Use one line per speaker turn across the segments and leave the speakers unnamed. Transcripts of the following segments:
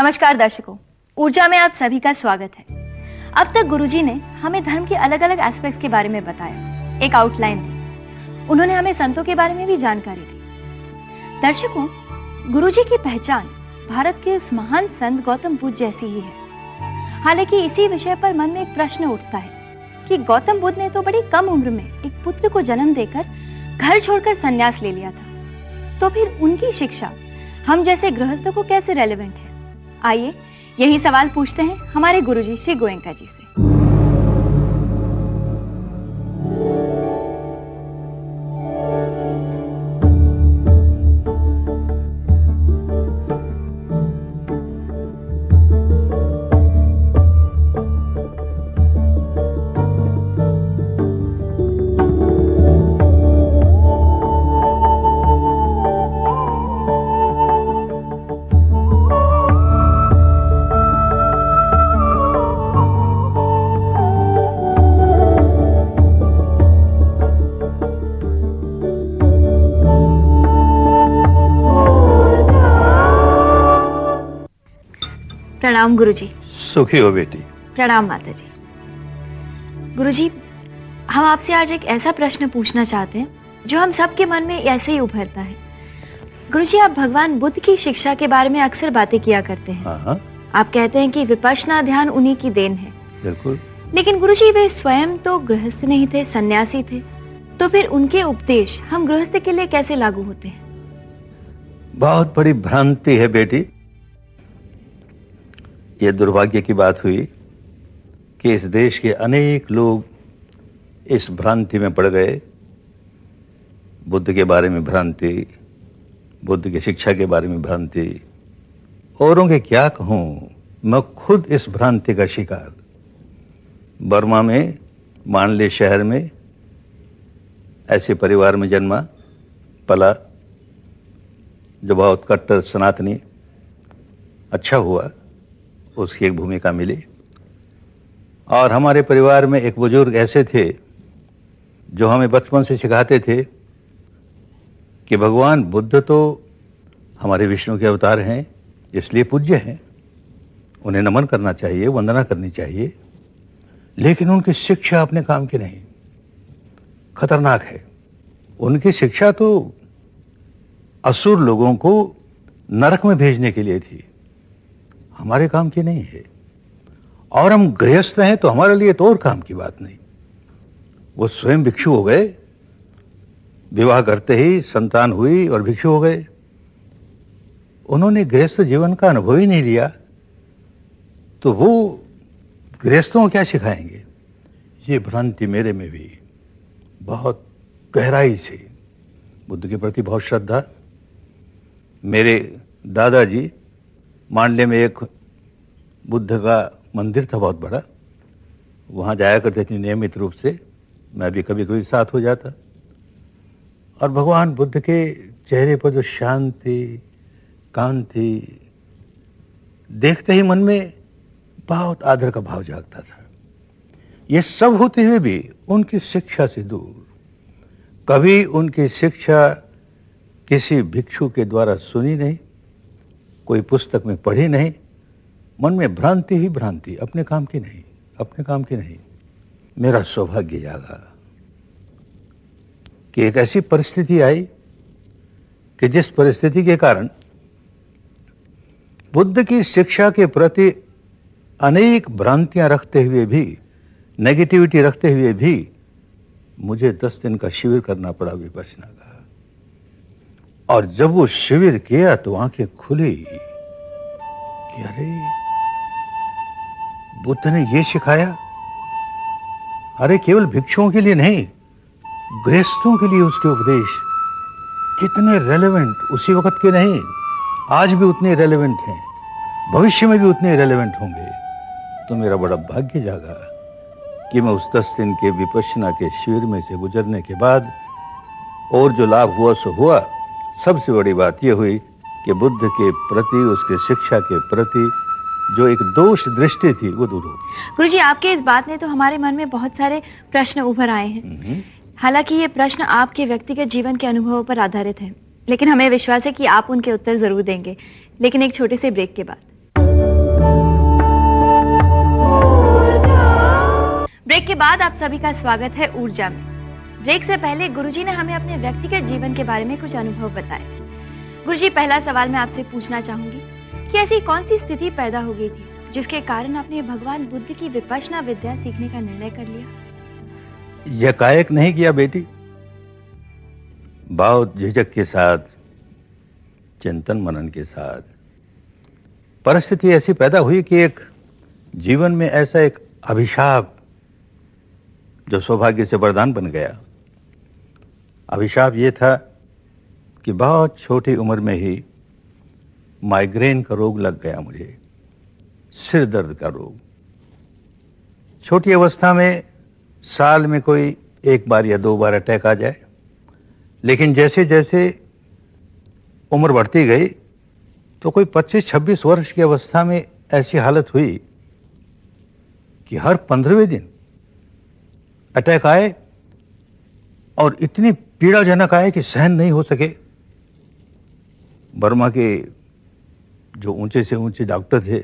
नमस्कार दर्शकों, ऊर्जा में आप सभी का स्वागत है। अब तक गुरुजी ने हमें धर्म के अलग अलग एस्पेक्ट्स के बारे में बताया, एक आउटलाइन दी। उन्होंने हमें संतों के बारे में भी जानकारी दी। दर्शकों, गुरुजी की पहचान भारत के उस महान संत गौतम बुद्ध जैसी ही है। हालांकि इसी विषय पर मन में एक प्रश्न उठता है कि गौतम बुद्ध ने तो बड़ी कम उम्र में एक पुत्र को जन्म देकर घर छोड़कर संन्यास ले लिया था, तो फिर उनकी शिक्षा हम जैसे गृहस्थों को कैसे रेलेवेंट है? आइए यही सवाल पूछते हैं हमारे गुरुजी श्री गोयनका जी से। प्रणाम गुरुजी।
सुखी हो बेटी।
प्रणाम माता जी। गुरुजी, हम आपसे आज एक ऐसा प्रश्न पूछना चाहते हैं जो हम सबके मन में ऐसे ही उभरता है। गुरुजी, आप भगवान बुद्ध की शिक्षा के बारे में अक्सर बातें किया करते हैं।
हाँ।
आप कहते हैं कि विपश्यना ध्यान उन्हीं की देन है।
बिल्कुल।
लेकिन गुरुजी, वे स्वयं तो गृहस्थ नहीं थे, सन्यासी थे, तो फिर उनके उपदेश हम गृहस्थ के लिए कैसे लागू होते हैं?
बहुत बड़ी भ्रांति है बेटी। ये दुर्भाग्य की बात हुई कि इस देश के अनेक लोग इस भ्रांति में पड़ गए। बुद्ध के बारे में भ्रांति, बुद्ध की शिक्षा के बारे में भ्रांति, औरों के क्या कहूं, मैं खुद इस भ्रांति का शिकार। बर्मा में मानले शहर में ऐसे परिवार में जन्मा, पला, जो बहुत कट्टर सनातनी। अच्छा हुआ उसकी एक भूमिका मिली। और हमारे परिवार में एक बुजुर्ग ऐसे थे जो हमें बचपन से सिखाते थे कि भगवान बुद्ध तो हमारे विष्णु के अवतार हैं, इसलिए पूज्य हैं, उन्हें नमन करना चाहिए, वंदना करनी चाहिए, लेकिन उनकी शिक्षा अपने काम की नहीं, खतरनाक है। उनकी शिक्षा तो असुर लोगों को नरक में भेजने के लिए थी, हमारे काम की नहीं है। और हम गृहस्थ हैं तो हमारे लिए तो और काम की बात नहीं। वो स्वयं भिक्षु हो गए, विवाह करते ही संतान हुई और भिक्षु हो गए। उन्होंने गृहस्थ जीवन का अनुभव ही नहीं लिया, तो वो गृहस्थों को क्या सिखाएंगे? ये भ्रांति मेरे में भी बहुत गहराई से, बुद्ध के प्रति बहुत श्रद्धा। मेरे दादाजी मांडले में एक बुद्ध का मंदिर था बहुत बड़ा, वहां जाया करते थे नियमित रूप से, मैं भी कभी कभी साथ हो जाता। और भगवान बुद्ध के चेहरे पर जो शांति, कांति, देखते ही मन में बहुत आदर का भाव जागता था। ये सब होते हुए भी उनकी शिक्षा से दूर, कभी उनकी शिक्षा किसी भिक्षु के द्वारा सुनी नहीं, कोई पुस्तक में पढ़ी नहीं, मन में भ्रांति ही भ्रांति, अपने काम की नहीं, अपने काम की नहीं। मेरा सौभाग्य जागा कि एक ऐसी परिस्थिति आई कि जिस परिस्थिति के कारण बुद्ध की शिक्षा के प्रति अनेक भ्रांतियां रखते हुए भी, नेगेटिविटी रखते हुए भी, मुझे 10 दिन का शिविर करना पड़ा विपश्यना का। और जब वो शिविर किया तो आंखें खुली कि अरे, बुद्ध ने ये सिखाया, अरे केवल भिक्षुओं के लिए नहीं, गृहस्थों के लिए उसके उपदेश कितने रेलेवेंट, उसी वक्त के नहीं, आज भी उतने रेलेवेंट हैं, भविष्य में भी उतने रेलेवेंट होंगे। तो मेरा बड़ा भाग्य जागा कि मैं उस 10 दिन के विपश्यना के शिविर में से गुजरने के बाद और जो लाभ हुआ सो हुआ। सबसे बड़ी बात यह हुई कि बुद्ध के प्रति, उसके शिक्षा के प्रति जो एक दोष दृष्टि थी वो दूर हो गई।
गुरुजी, आपके इस बात ने तो हमारे मन में बहुत सारे प्रश्न उभर आए हैं। हालांकि ये प्रश्न आपके व्यक्तिगत जीवन के अनुभवों पर आधारित है, लेकिन हमें विश्वास है कि आप उनके उत्तर जरूर देंगे, लेकिन एक छोटे से ब्रेक के बाद। ब्रेक के बाद आप सभी का स्वागत है ऊर्जा में। ब्रेक से पहले गुरुजी ने हमें अपने व्यक्तिगत जीवन के बारे में कुछ अनुभव बताए। गुरुजी, पहला सवाल मैं आपसे पूछना चाहूंगी कि ऐसी कौन सी स्थिति पैदा हो गई थी जिसके कारण आपने भगवान बुद्ध की विपश्यना विद्या सीखने का निर्णय कर लिया?
एकाएक नहीं किया बेटी, बहुत झिझक के साथ, चिंतन मनन के साथ। परिस्थिति ऐसी पैदा हुई कि एक जीवन में ऐसा एक अभिशाप जो सौभाग्य से वरदान बन गया। अभिशाप ये था कि बहुत छोटी उम्र में ही माइग्रेन का रोग लग गया मुझे, सिर दर्द का रोग। छोटी अवस्था में साल में कोई एक बार या 2 बार अटैक आ जाए, लेकिन जैसे जैसे उम्र बढ़ती गई तो कोई 25-26 वर्ष की अवस्था में ऐसी हालत हुई कि हर 15वें दिन अटैक आए और इतनी पीड़ाजनक आए कि सहन नहीं हो सके। बर्मा के जो ऊंचे से ऊंचे डॉक्टर थे,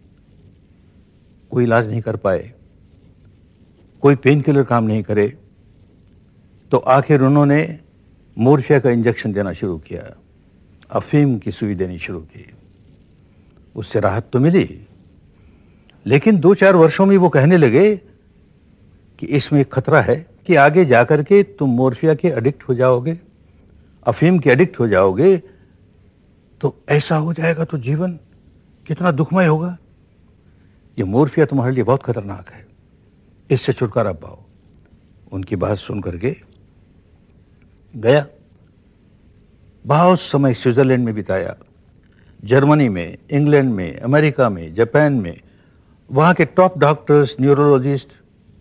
कोई इलाज नहीं कर पाए, कोई पेन किलर काम नहीं करे, तो आखिर उन्होंने मोर्फिया का इंजेक्शन देना शुरू किया, अफीम की सुई देनी शुरू की। उससे राहत तो मिली, लेकिन 2-4 वर्षों में वो कहने लगे कि इसमें एक खतरा है कि आगे जाकर के तुम मोर्फिया के एडिक्ट हो जाओगे, अफीम के एडिक्ट हो जाओगे, तो ऐसा हो जाएगा तो जीवन कितना दुखमय होगा। ये मोर्फिया तुम्हारे लिए बहुत खतरनाक है, इससे छुटकारा पाओ। उनकी बात सुन करके गया, बहुत समय स्विट्जरलैंड में बिताया, जर्मनी में, इंग्लैंड में, अमेरिका में, जापान में। वहां के टॉप डॉक्टर्स, न्यूरोलॉजिस्ट,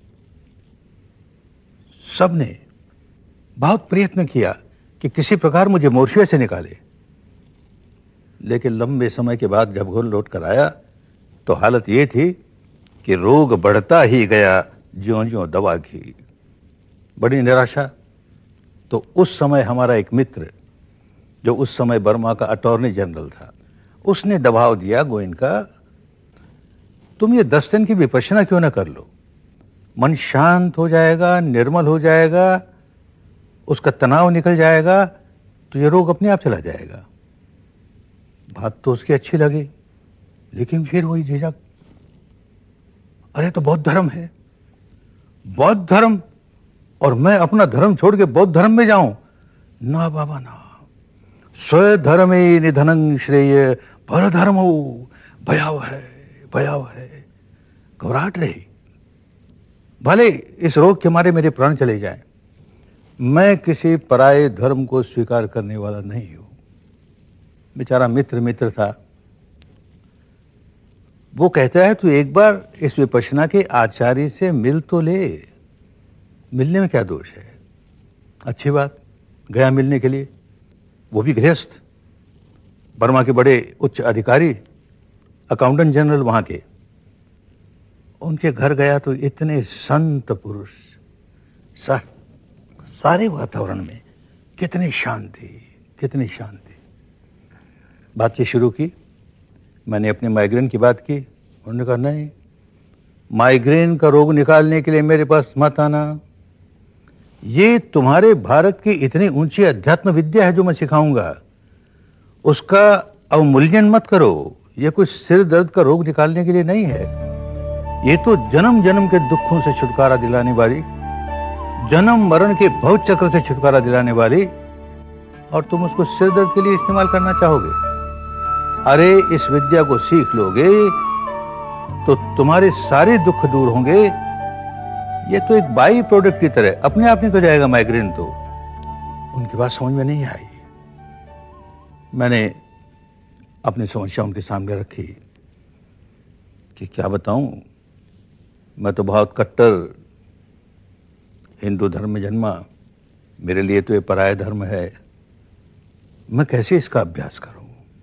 सब ने बहुत प्रयत्न किया कि किसी प्रकार मुझे मोर्फिया से निकाले, लेकिन लंबे समय के बाद जब घर लौट कर आया तो हालत ये थी कि रोग बढ़ता ही गया ज्यों-ज्यों दवा की। बड़ी निराशा। तो उस समय हमारा एक मित्र, जो उस समय बर्मा का अटॉर्नी जनरल था, उसने दबाव दिया गोयनका, तुम ये 10 दिन की विपश्यना क्यों ना कर लो, मन शांत हो जाएगा, निर्मल हो जाएगा, उसका तनाव निकल जाएगा, तो ये रोग अपने आप चला जाएगा। बात तो उसकी अच्छी लगी, लेकिन फिर वही झिझक, अरे तो बौद्ध धर्म है, बौद्ध धर्म, और मैं अपना धर्म छोड़ के बौद्ध धर्म में जाऊं? ना बाबा ना, स्वधर्मे निधनं श्रेय परधर्मो भयावह है, भयावह है। घबराहट रही, भले इस रोग के मारे मेरे प्राण चले जाएं, मैं किसी पराये धर्म को स्वीकार करने वाला नहीं हूं। बेचारा मित्र था, वो कहता है तू एक बार इस विपश्यना के आचार्य से मिल तो ले, मिलने में क्या दोष है। अच्छी बात, गया मिलने के लिए, वो भी गृहस्थ, बर्मा के बड़े उच्च अधिकारी, अकाउंटेंट जनरल वहां के। उनके घर गया तो इतने संत पुरुष, सारे वातावरण में कितनी शांति, कितनी शांति। बातचीत शुरू की, मैंने अपने माइग्रेन की बात की। उन्होंने कहा नहीं, माइग्रेन का रोग निकालने के लिए मेरे पास मत आना, ये तुम्हारे भारत की इतनी ऊंची अध्यात्म विद्या है जो मैं सिखाऊंगा, उसका अवमूल्यन मत करो। ये कोई सिर दर्द का रोग निकालने के लिए नहीं है, ये तो जन्म जन्म के दुखों से छुटकारा दिलाने वाली, जन्म मरण के भव चक्र से छुटकारा दिलाने वाली, और तुम उसको सिर दर्द के लिए इस्तेमाल करना चाहोगे। अरे इस विद्या को सीख लोगे तो तुम्हारे सारे दुख दूर होंगे। ये तो एक बाई प्रोडक्ट की तरह अपने आप निकल जाएगा माइग्रेन। तो उनकी बात समझ में नहीं आई। मैंने अपनी समस्या उनके सामने रखी कि क्या बताऊं, मैं तो बहुत कट्टर हिंदू धर्म में जन्मा, मेरे लिए तो ये पराया धर्म है, मैं कैसे इसका अभ्यास करूं।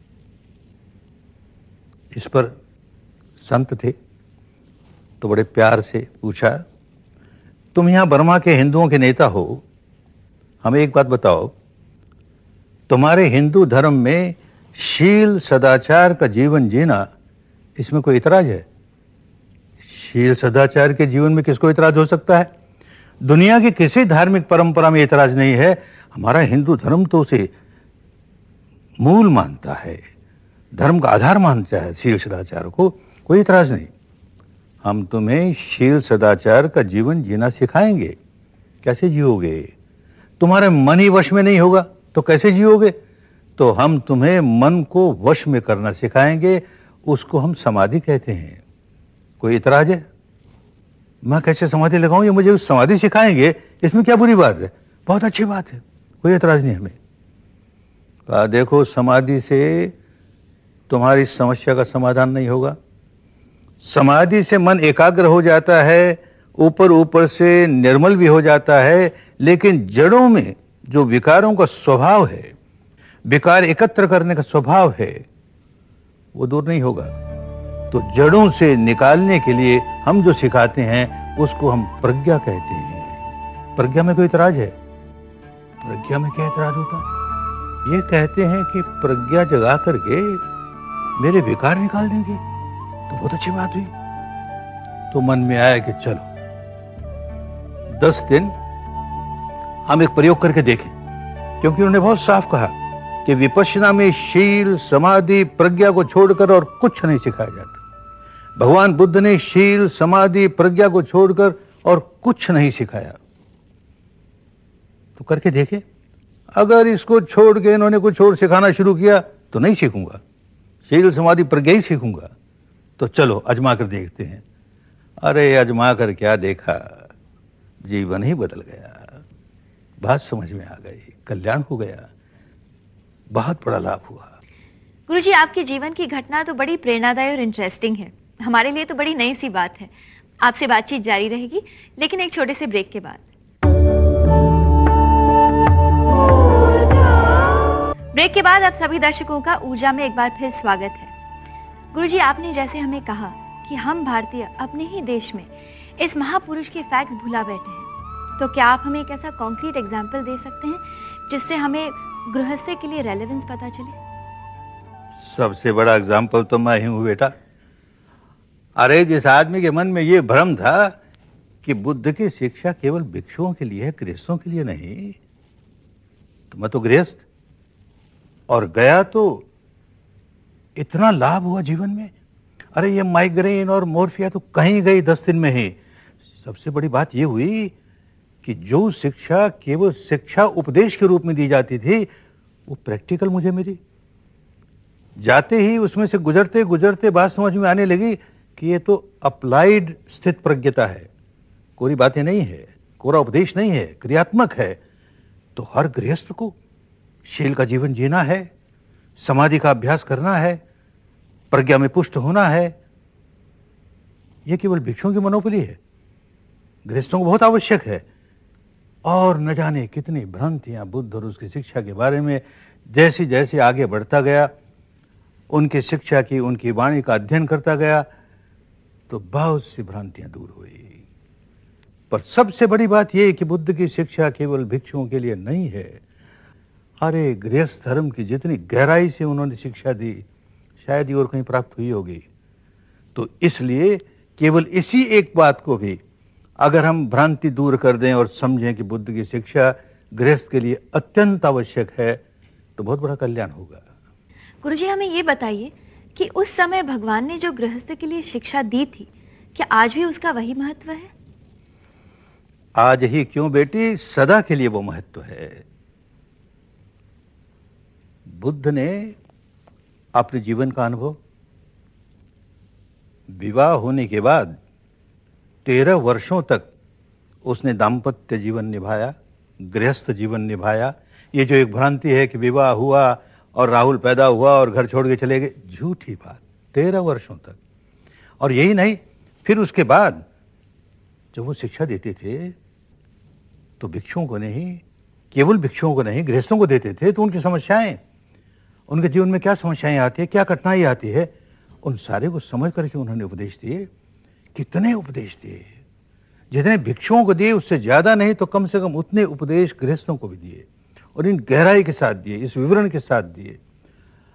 इस पर संत थे तो बड़े प्यार से पूछा, तुम यहां बर्मा के हिंदुओं के नेता हो, हमें एक बात बताओ, तुम्हारे हिंदू धर्म में शील सदाचार का जीवन जीना, इसमें कोई इतराज है? शील सदाचार के जीवन में किसको इतराज हो सकता है? दुनिया की किसी धार्मिक परंपरा में इतराज नहीं है। हमारा हिंदू धर्म तो उसे मूल मानता है, धर्म का आधार मानता है शील सदाचार को। कोई इतराज नहीं। हम तुम्हें शील सदाचार का जीवन जीना सिखाएंगे। कैसे जियोगे? तुम्हारे मन ही वश में नहीं होगा तो कैसे जियोगे? तो हम तुम्हें मन को वश में करना सिखाएंगे। उसको हम समाधि कहते हैं। कोई इतराज है? मैं कैसे समाधि लगाऊं? ये मुझे समाधि सिखाएंगे, इसमें क्या बुरी बात है? बहुत अच्छी बात है, कोई इतराज नहीं हमें। देखो, समाधि से तुम्हारी समस्या का समाधान नहीं होगा। समाधि से मन एकाग्र हो जाता है, ऊपर ऊपर से निर्मल भी हो जाता है, लेकिन जड़ों में जो विकारों का स्वभाव है, विकार एकत्र करने का स्वभाव है, वो दूर नहीं होगा। तो जड़ों से निकालने के लिए हम जो सिखाते हैं उसको हम प्रज्ञा कहते हैं। प्रज्ञा में कोई इतराज है? प्रज्ञा में क्या इतराज होता? ये कहते हैं कि प्रज्ञा जगा करके मेरे विकार निकाल देंगे, तो बहुत अच्छी बात हुई। तो मन में आया कि चलो 10 दिन हम एक प्रयोग करके देखें, क्योंकि उन्होंने बहुत साफ कहा कि विपश्यना में शील समाधि प्रज्ञा को छोड़कर और कुछ नहीं सिखाया जाता। भगवान बुद्ध ने शील समाधि प्रज्ञा को छोड़कर और कुछ नहीं सिखाया। तो करके देखें। अगर इसको छोड़ के इन्होंने कुछ और सिखाना शुरू किया तो नहीं सीखूंगा, शील समाधि प्रज्ञा ही सीखूंगा। तो चलो आजमा कर देखते हैं। अरे आजमा कर क्या देखा, जीवन ही बदल गया। बात समझ में आ गई, कल्याण हो गया, बहुत बड़ा लाभ हुआ।
गुरुजी, आपके जीवन की घटना तो बड़ी प्रेरणादायी और इंटरेस्टिंग है। हमारे लिए तो बड़ी नई सी बात है। आपसे बातचीत जारी रहेगी, लेकिन एक छोटे से ब्रेक के बाद। ब्रेक के बाद आप सभी दर्शकों का ऊर्जा में एक बार फिर स्वागत है। गुरुजी, आपने जैसे हमें कहा कि हम भारतीय अपने ही देश में इस महापुरुष के फैक्ट्स भुला बैठे हैं, तो क्या आप हमें एक ऐसा कॉन्क्रीट एग्जाम्पल दे सकते हैं जिससे हमें गृहस्थी के लिए रेलेवेंस पता चले?
सबसे बड़ा एग्जाम्पल तो मैं ही हूं बेटा। अरे, जिस आदमी के मन में ये भ्रम था कि बुद्ध की शिक्षा केवल भिक्षुओं के लिए है, गृहस्थों के लिए नहीं, तो मैं तो गृहस्थ, और गया तो इतना लाभ हुआ जीवन में। अरे, ये माइग्रेन और मोर्फिया तो कहीं गई 10 दिन में ही। सबसे बड़ी बात ये हुई कि जो शिक्षा केवल शिक्षा उपदेश के रूप में दी जाती थी, वो प्रैक्टिकल मुझे मिली। जाते ही उसमें से गुजरते गुजरते बात समझ में आने लगी कि ये तो अप्लाइड स्थित प्रज्ञता है, कोरी बातें नहीं है, कोरा उपदेश नहीं है, क्रियात्मक है। तो हर गृहस्थ को शील का जीवन जीना है, समाधि का अभ्यास करना है, प्रज्ञा में पुष्ट होना है। यह केवल भिक्षुओं की मनोबली है, गृहस्थों को बहुत आवश्यक है। और न जाने कितनी भ्रांतियां बुद्ध और उसकी शिक्षा के बारे में जैसे जैसे आगे बढ़ता गया, उनकी शिक्षा की, उनकी वाणी का अध्ययन करता गया, तो बहुत सी भ्रांतियां दूर हुई। पर सबसे बड़ी बात यह है कि बुद्ध की शिक्षा केवल भिक्षुओं के लिए नहीं है। अरे, गृहस्थ धर्म की जितनी गहराई से उन्होंने शिक्षा दी, शायद ही और कहीं प्राप्त हुई होगी। तो इसलिए केवल इसी एक बात को भी अगर हम भ्रांति दूर कर दें और समझें कि बुद्ध की शिक्षा गृहस्थ के लिए अत्यंत आवश्यक है, तो बहुत बड़ा कल्याण होगा।
गुरुजी, हमें ये बताइए कि उस समय भगवान ने जो गृहस्थ के लिए शिक्षा दी थी, क्या आज भी उसका वही महत्व है?
आज ही क्यों बेटी, सदा के लिए वो महत्व है। बुद्ध ने अपने जीवन का अनुभव विवाह होने के बाद 13 वर्षों तक उसने दाम्पत्य जीवन निभाया, गृहस्थ जीवन निभाया। ये जो एक भ्रांति है कि विवाह हुआ और राहुल पैदा हुआ और घर छोड़ के चले गए, झूठी बात। 13 वर्षों तक। और यही नहीं, फिर उसके बाद जब वो शिक्षा देते थे तो भिक्षुओं को नहीं, केवल भिक्षुओं को नहीं, गृहस्थों को देते थे। तो उनकी समस्याएं, उनके जीवन में क्या समस्याएं आती है, क्या कठिनाई आती है, उन सारे को समझ करके उन्होंने उपदेश दिए। कितने उपदेश दिए, जितने भिक्षुओं को दिए उससे ज्यादा नहीं तो कम से कम उतने उपदेश गृहस्थों को भी दिए, और इन गहराई के साथ दिए, इस विवरण के साथ दिए।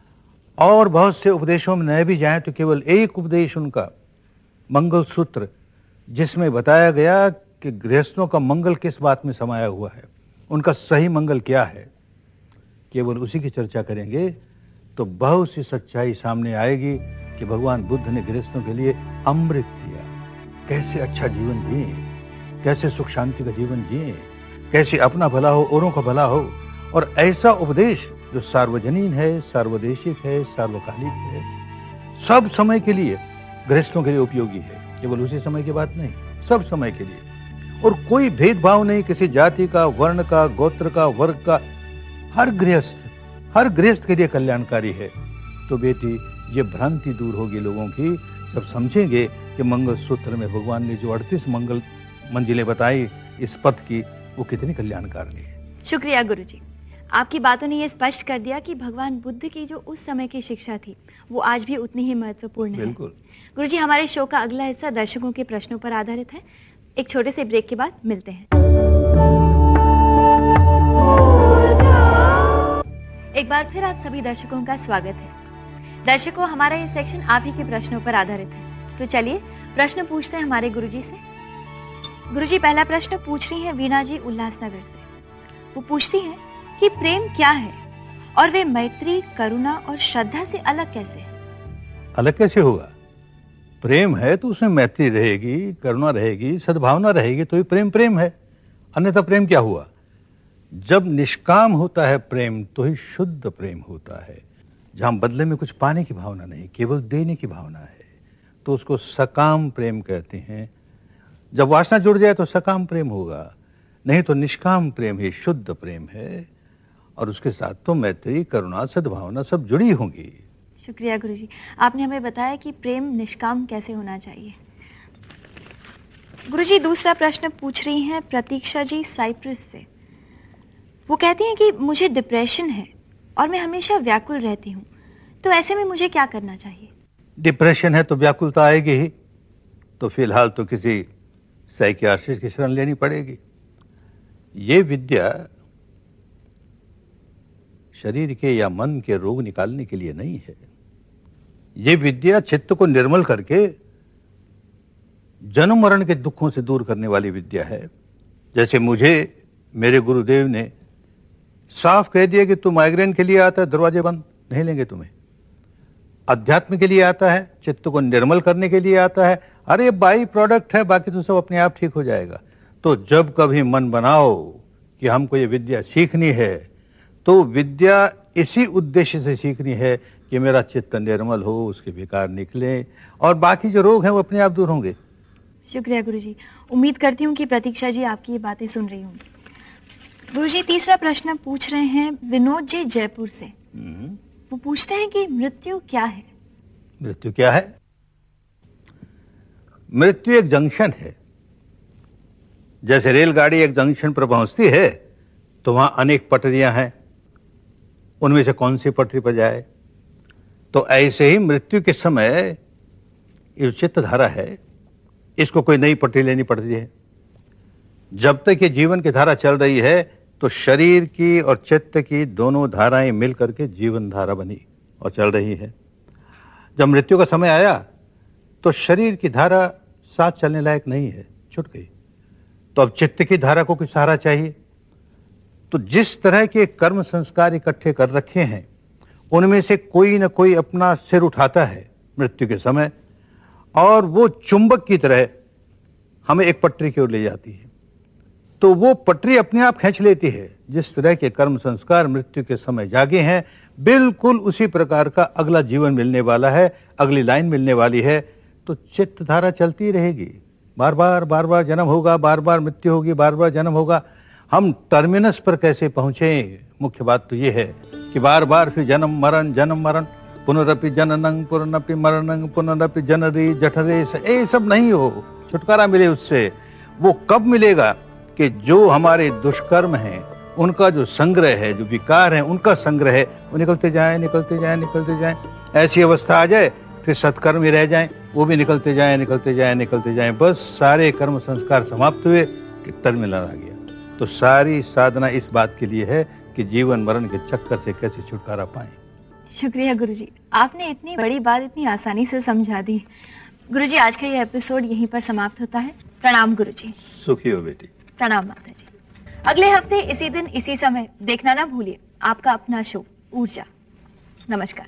और बहुत से उपदेशों में न भी जाए तो केवल एक उपदेश उनका, मंगल सूत्र, जिसमें बताया गया कि गृहस्थों का मंगल किस बात में समाया हुआ है, उनका सही मंगल क्या है। केवल उसी की चर्चा करेंगे तो बहुत सी सच्चाई सामने आएगी कि भगवान बुद्ध ने गृहस्थों के लिए अमृत दिया, कैसे अच्छा जीवन जिए, कैसे सुख शांति का जीवन जिए, कैसे अपना भला हो, औरों का भला हो, और ऐसा उपदेश जो सार्वजनीन है, सार्वदेशिक है, सार्वकालिक है, सब समय के लिए गृहस्थों के लिए उपयोगी है। केवल उसी समय की बात नहीं, सब समय के लिए, और कोई भेदभाव नहीं किसी जाति का, वर्ण का, गोत्र का, वर्ग का। हर गृहस्थ के लिए कल्याणकारी है। तो बेटी, ये भ्रांति दूर होगी लोगों की जब समझेंगे कि मंगल सूत्र में भगवान ने जो 38 मंगल मंजिलें बताई इस पथ की, वो कितनी कल्याणकारी है।
शुक्रिया गुरुजी, आपकी बातों ने ये स्पष्ट कर दिया कि भगवान बुद्ध की जो उस समय की शिक्षा थी वो आज भी उतनी ही महत्वपूर्ण है।
बिल्कुल।
गुरुजी, हमारे शो का अगला हिस्सा दर्शकों के प्रश्नों पर आधारित है। एक छोटे से ब्रेक के बाद मिलते हैं। एक बार फिर आप सभी दर्शकों का स्वागत है। दर्शकों, हमारा ये सेक्शन आप ही के प्रश्नों पर आधारित है। तो चलिए प्रश्न पूछते हैं हमारे गुरुजी से। गुरुजी, पहला प्रश्न पूछ रही हैं वीणा जी उल्लासनगर से। वो पूछती हैं कि प्रेम क्या है और वे मैत्री, करुणा और श्रद्धा से अलग कैसे है?
अलग कैसे होगा? प्रेम है तो उसमें मैत्री रहेगी, करुणा रहेगी, सद्भावना रहेगी, तो ये प्रेम है। अन्यथा प्रेम क्या हुआ? जब निष्काम होता है प्रेम तो ही शुद्ध प्रेम होता है, जहां बदले में कुछ पाने की भावना नहीं, केवल देने की भावना है, तो उसको सकाम प्रेम कहते हैं। जब वासना जुड़ जाए तो सकाम प्रेम होगा, नहीं तो निष्काम प्रेम ही शुद्ध प्रेम है, और उसके साथ तो मैत्री, करुणा, सद्भावना सब जुड़ी होंगी।
शुक्रिया गुरुजी, आपने हमें बताया कि प्रेम निष्काम कैसे होना चाहिए। गुरुजी, दूसरा प्रश्न पूछ रही हैं प्रतीक्षा जी साइप्रस से। वो कहती हैं कि मुझे डिप्रेशन है और मैं हमेशा व्याकुल रहती हूँ, तो ऐसे में मुझे क्या करना चाहिए?
डिप्रेशन है तो व्याकुलता आएगी ही, तो फिलहाल तो किसी साइकियाट्रिस्ट की शरण लेनी पड़ेगी। ये विद्या शरीर के या मन के रोग निकालने के लिए नहीं है। ये विद्या चित्त को निर्मल करके जन्म मरण के दुखों से दूर करने वाली विद्या है। जैसे मुझे मेरे गुरुदेव ने साफ कह दिया कि तू माइग्रेन के लिए आता है, दरवाजे बंद, नहीं लेंगे तुम्हें। अध्यात्म के लिए आता है, चित्त को निर्मल करने के लिए आता है, अरे बाई प्रोडक्ट है, बाकी तो सब अपने आप ठीक हो जाएगा। तो जब कभी मन बनाओ कि हमको ये विद्या सीखनी है, तो विद्या इसी उद्देश्य से सीखनी है कि मेरा चित्त निर्मल हो, उसके विकार निकले, और बाकी जो रोग हैं वो अपने आप दूर होंगे।
शुक्रिया गुरुजी, उम्मीद करती हूँ कि प्रतीक्षा जी आपकी ये बातें सुन रही होंगी। गुरुजी, तीसरा प्रश्न पूछ रहे हैं विनोद जी जयपुर से। वो पूछते हैं कि मृत्यु क्या है?
मृत्यु क्या है? मृत्यु एक जंक्शन है। जैसे रेलगाड़ी एक जंक्शन पर पहुंचती है तो वहां अनेक पटरियां हैं, उनमें से कौन सी पटरी पर जाए। तो ऐसे ही मृत्यु के समय ये चित्त धारा है, इसको कोई नई पटरी लेनी पड़ती है। जब तक ये जीवन की धारा चल रही है तो शरीर की और चित्त की दोनों धाराएं मिलकर के जीवन धारा बनी और चल रही है। जब मृत्यु का समय आया तो शरीर की धारा साथ चलने लायक नहीं है, छूट गई। तो अब चित्त की धारा को कुछ सहारा चाहिए। तो जिस तरह के कर्म संस्कार इकट्ठे कर रखे हैं, उनमें से कोई ना कोई अपना सिर उठाता है मृत्यु के समय, और वो चुंबक की तरह हमें एक पटरी की ओर ले जाती है। तो वो पटरी अपने आप खींच लेती है। जिस तरह के कर्म संस्कार मृत्यु के समय जागे हैं, बिल्कुल उसी प्रकार का अगला जीवन मिलने वाला है, अगली लाइन मिलने वाली है। तो चित्त धारा चलती रहेगी, बार बार जन्म होगा, बार बार मृत्यु होगी, बार बार जन्म होगा। हम टर्मिनस पर कैसे पहुंचे, मुख्य बात तो ये है कि बार बार फिर जन्म मरण, पुनरपि जननं पुनरपि मरणं पुनरपि जनरी जठरे, ये सब नहीं हो, छुटकारा मिले उससे। वो कब मिलेगा कि जो हमारे दुष्कर्म हैं, उनका जो संग्रह है, जो विकार है, उनका संग्रह है, वो निकलते जाएं। ऐसी अवस्था आ जाए फिर सत्कर्म ही रह जाएं, वो भी निकलते जाएं। बस सारे कर्म संस्कार समाप्त हुए कि टर्मिनल आ गया। तो सारी साधना इस बात के लिए है कि जीवन मरण के चक्कर से कैसे छुटकारा पाएं।
शुक्रिया गुरुजी, आपने इतनी बड़ी बात इतनी आसानी से समझा दी। गुरुजी, आज का ये एपिसोड यहीं पर समाप्त होता है। प्रणाम गुरुजी।
सुखी हो बेटी।
प्रणाम माता जी। अगले हफ्ते इसी दिन इसी समय देखना ना भूलिए आपका अपना शो ऊर्जा। नमस्कार।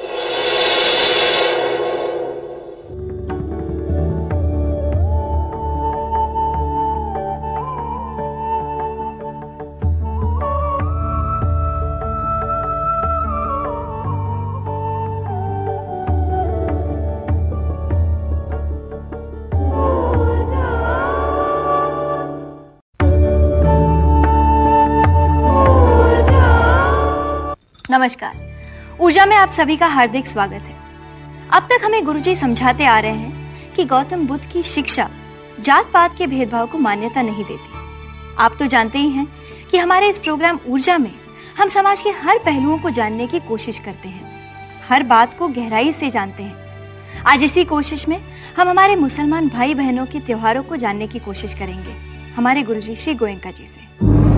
नमस्कार। ऊर्जा में आप सभी का हार्दिक स्वागत है। अब तक हमें गुरुजी समझाते आ रहे हैं कि गौतम बुद्ध की शिक्षा जात पात के भेदभाव को मान्यता नहीं देती। आप तो जानते ही हैं कि हमारे इस प्रोग्राम ऊर्जा में हम समाज के हर पहलुओं को जानने की कोशिश करते हैं, हर बात को गहराई से जानते हैं। आज इसी कोशिश में हम हमारे मुसलमान भाई बहनों के त्योहारों को जानने की कोशिश करेंगे हमारे गुरुजी श्री गोयंका जी से।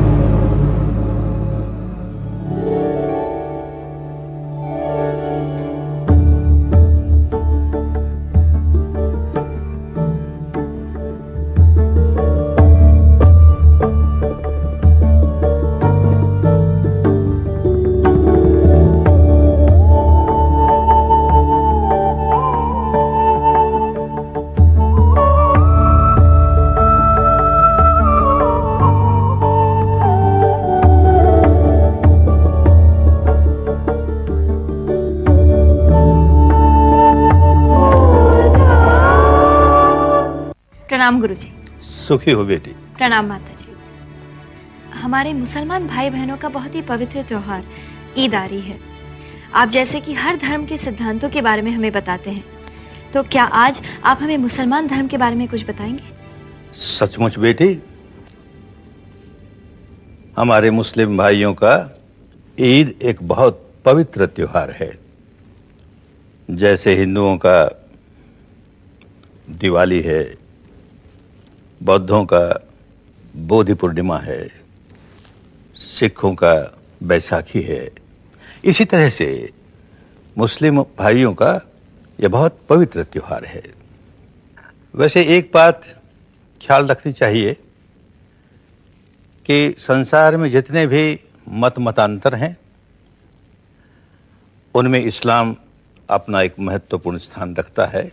प्रणाम गुरुजी।
सुखी हो बेटी।
प्रणाम माता जी। हमारे मुसलमान भाई बहनों का बहुत ही पवित्र त्योहार ईद आ रही है। आप जैसे कि हर धर्म के सिद्धांतों के बारे में हमें बताते हैं, तो क्या आज आप हमें मुसलमान धर्म के बारे में कुछ बताएंगे?
सचमुच बेटी, हमारे मुस्लिम भाइयों का ईद एक बहुत पवित्र त्योहार है। जैसे हिंदुओं का दिवाली है, बौद्धों का बोधि पूर्णिमा है, सिखों का बैसाखी है, इसी तरह से मुस्लिम भाइयों का यह बहुत पवित्र त्योहार है। वैसे एक बात ख्याल रखनी चाहिए कि संसार में जितने भी मतांतर हैं उनमें इस्लाम अपना एक महत्वपूर्ण स्थान रखता है।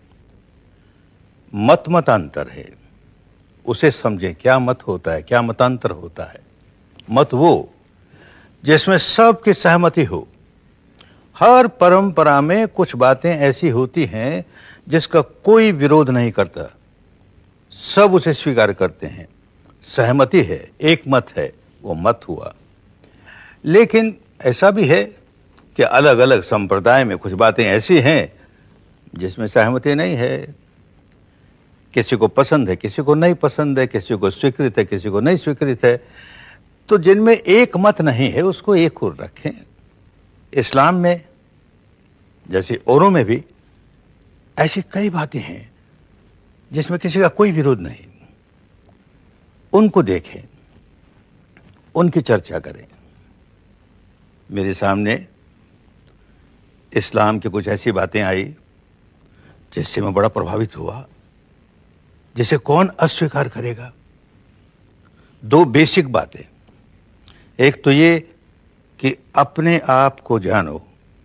मतांतर है, उसे समझें। क्या मत होता है, क्या मतांतर होता है? मत वो जिसमें सबकी सहमति हो। हर परंपरा में कुछ बातें ऐसी होती हैं जिसका कोई विरोध नहीं करता, सब उसे स्वीकार करते हैं, सहमति है, एक मत है, वो मत हुआ। लेकिन ऐसा भी है कि अलग अलग संप्रदाय में कुछ बातें ऐसी हैं जिसमें सहमति नहीं है। किसी को पसंद है, किसी को नहीं पसंद है, किसी को स्वीकृत है, किसी को नहीं स्वीकृत है। तो जिनमें एक मत नहीं है उसको एक ओर रखें। इस्लाम में जैसे औरों में भी ऐसी कई बातें हैं जिसमें किसी का कोई विरोध नहीं। उनको देखें, उनकी चर्चा करें। मेरे सामने इस्लाम की कुछ ऐसी बातें आई जिससे मैं बड़ा प्रभावित हुआ, जिसे कौन अस्वीकार करेगा। दो बेसिक बातें। एक तो ये कि अपने आप को जानो।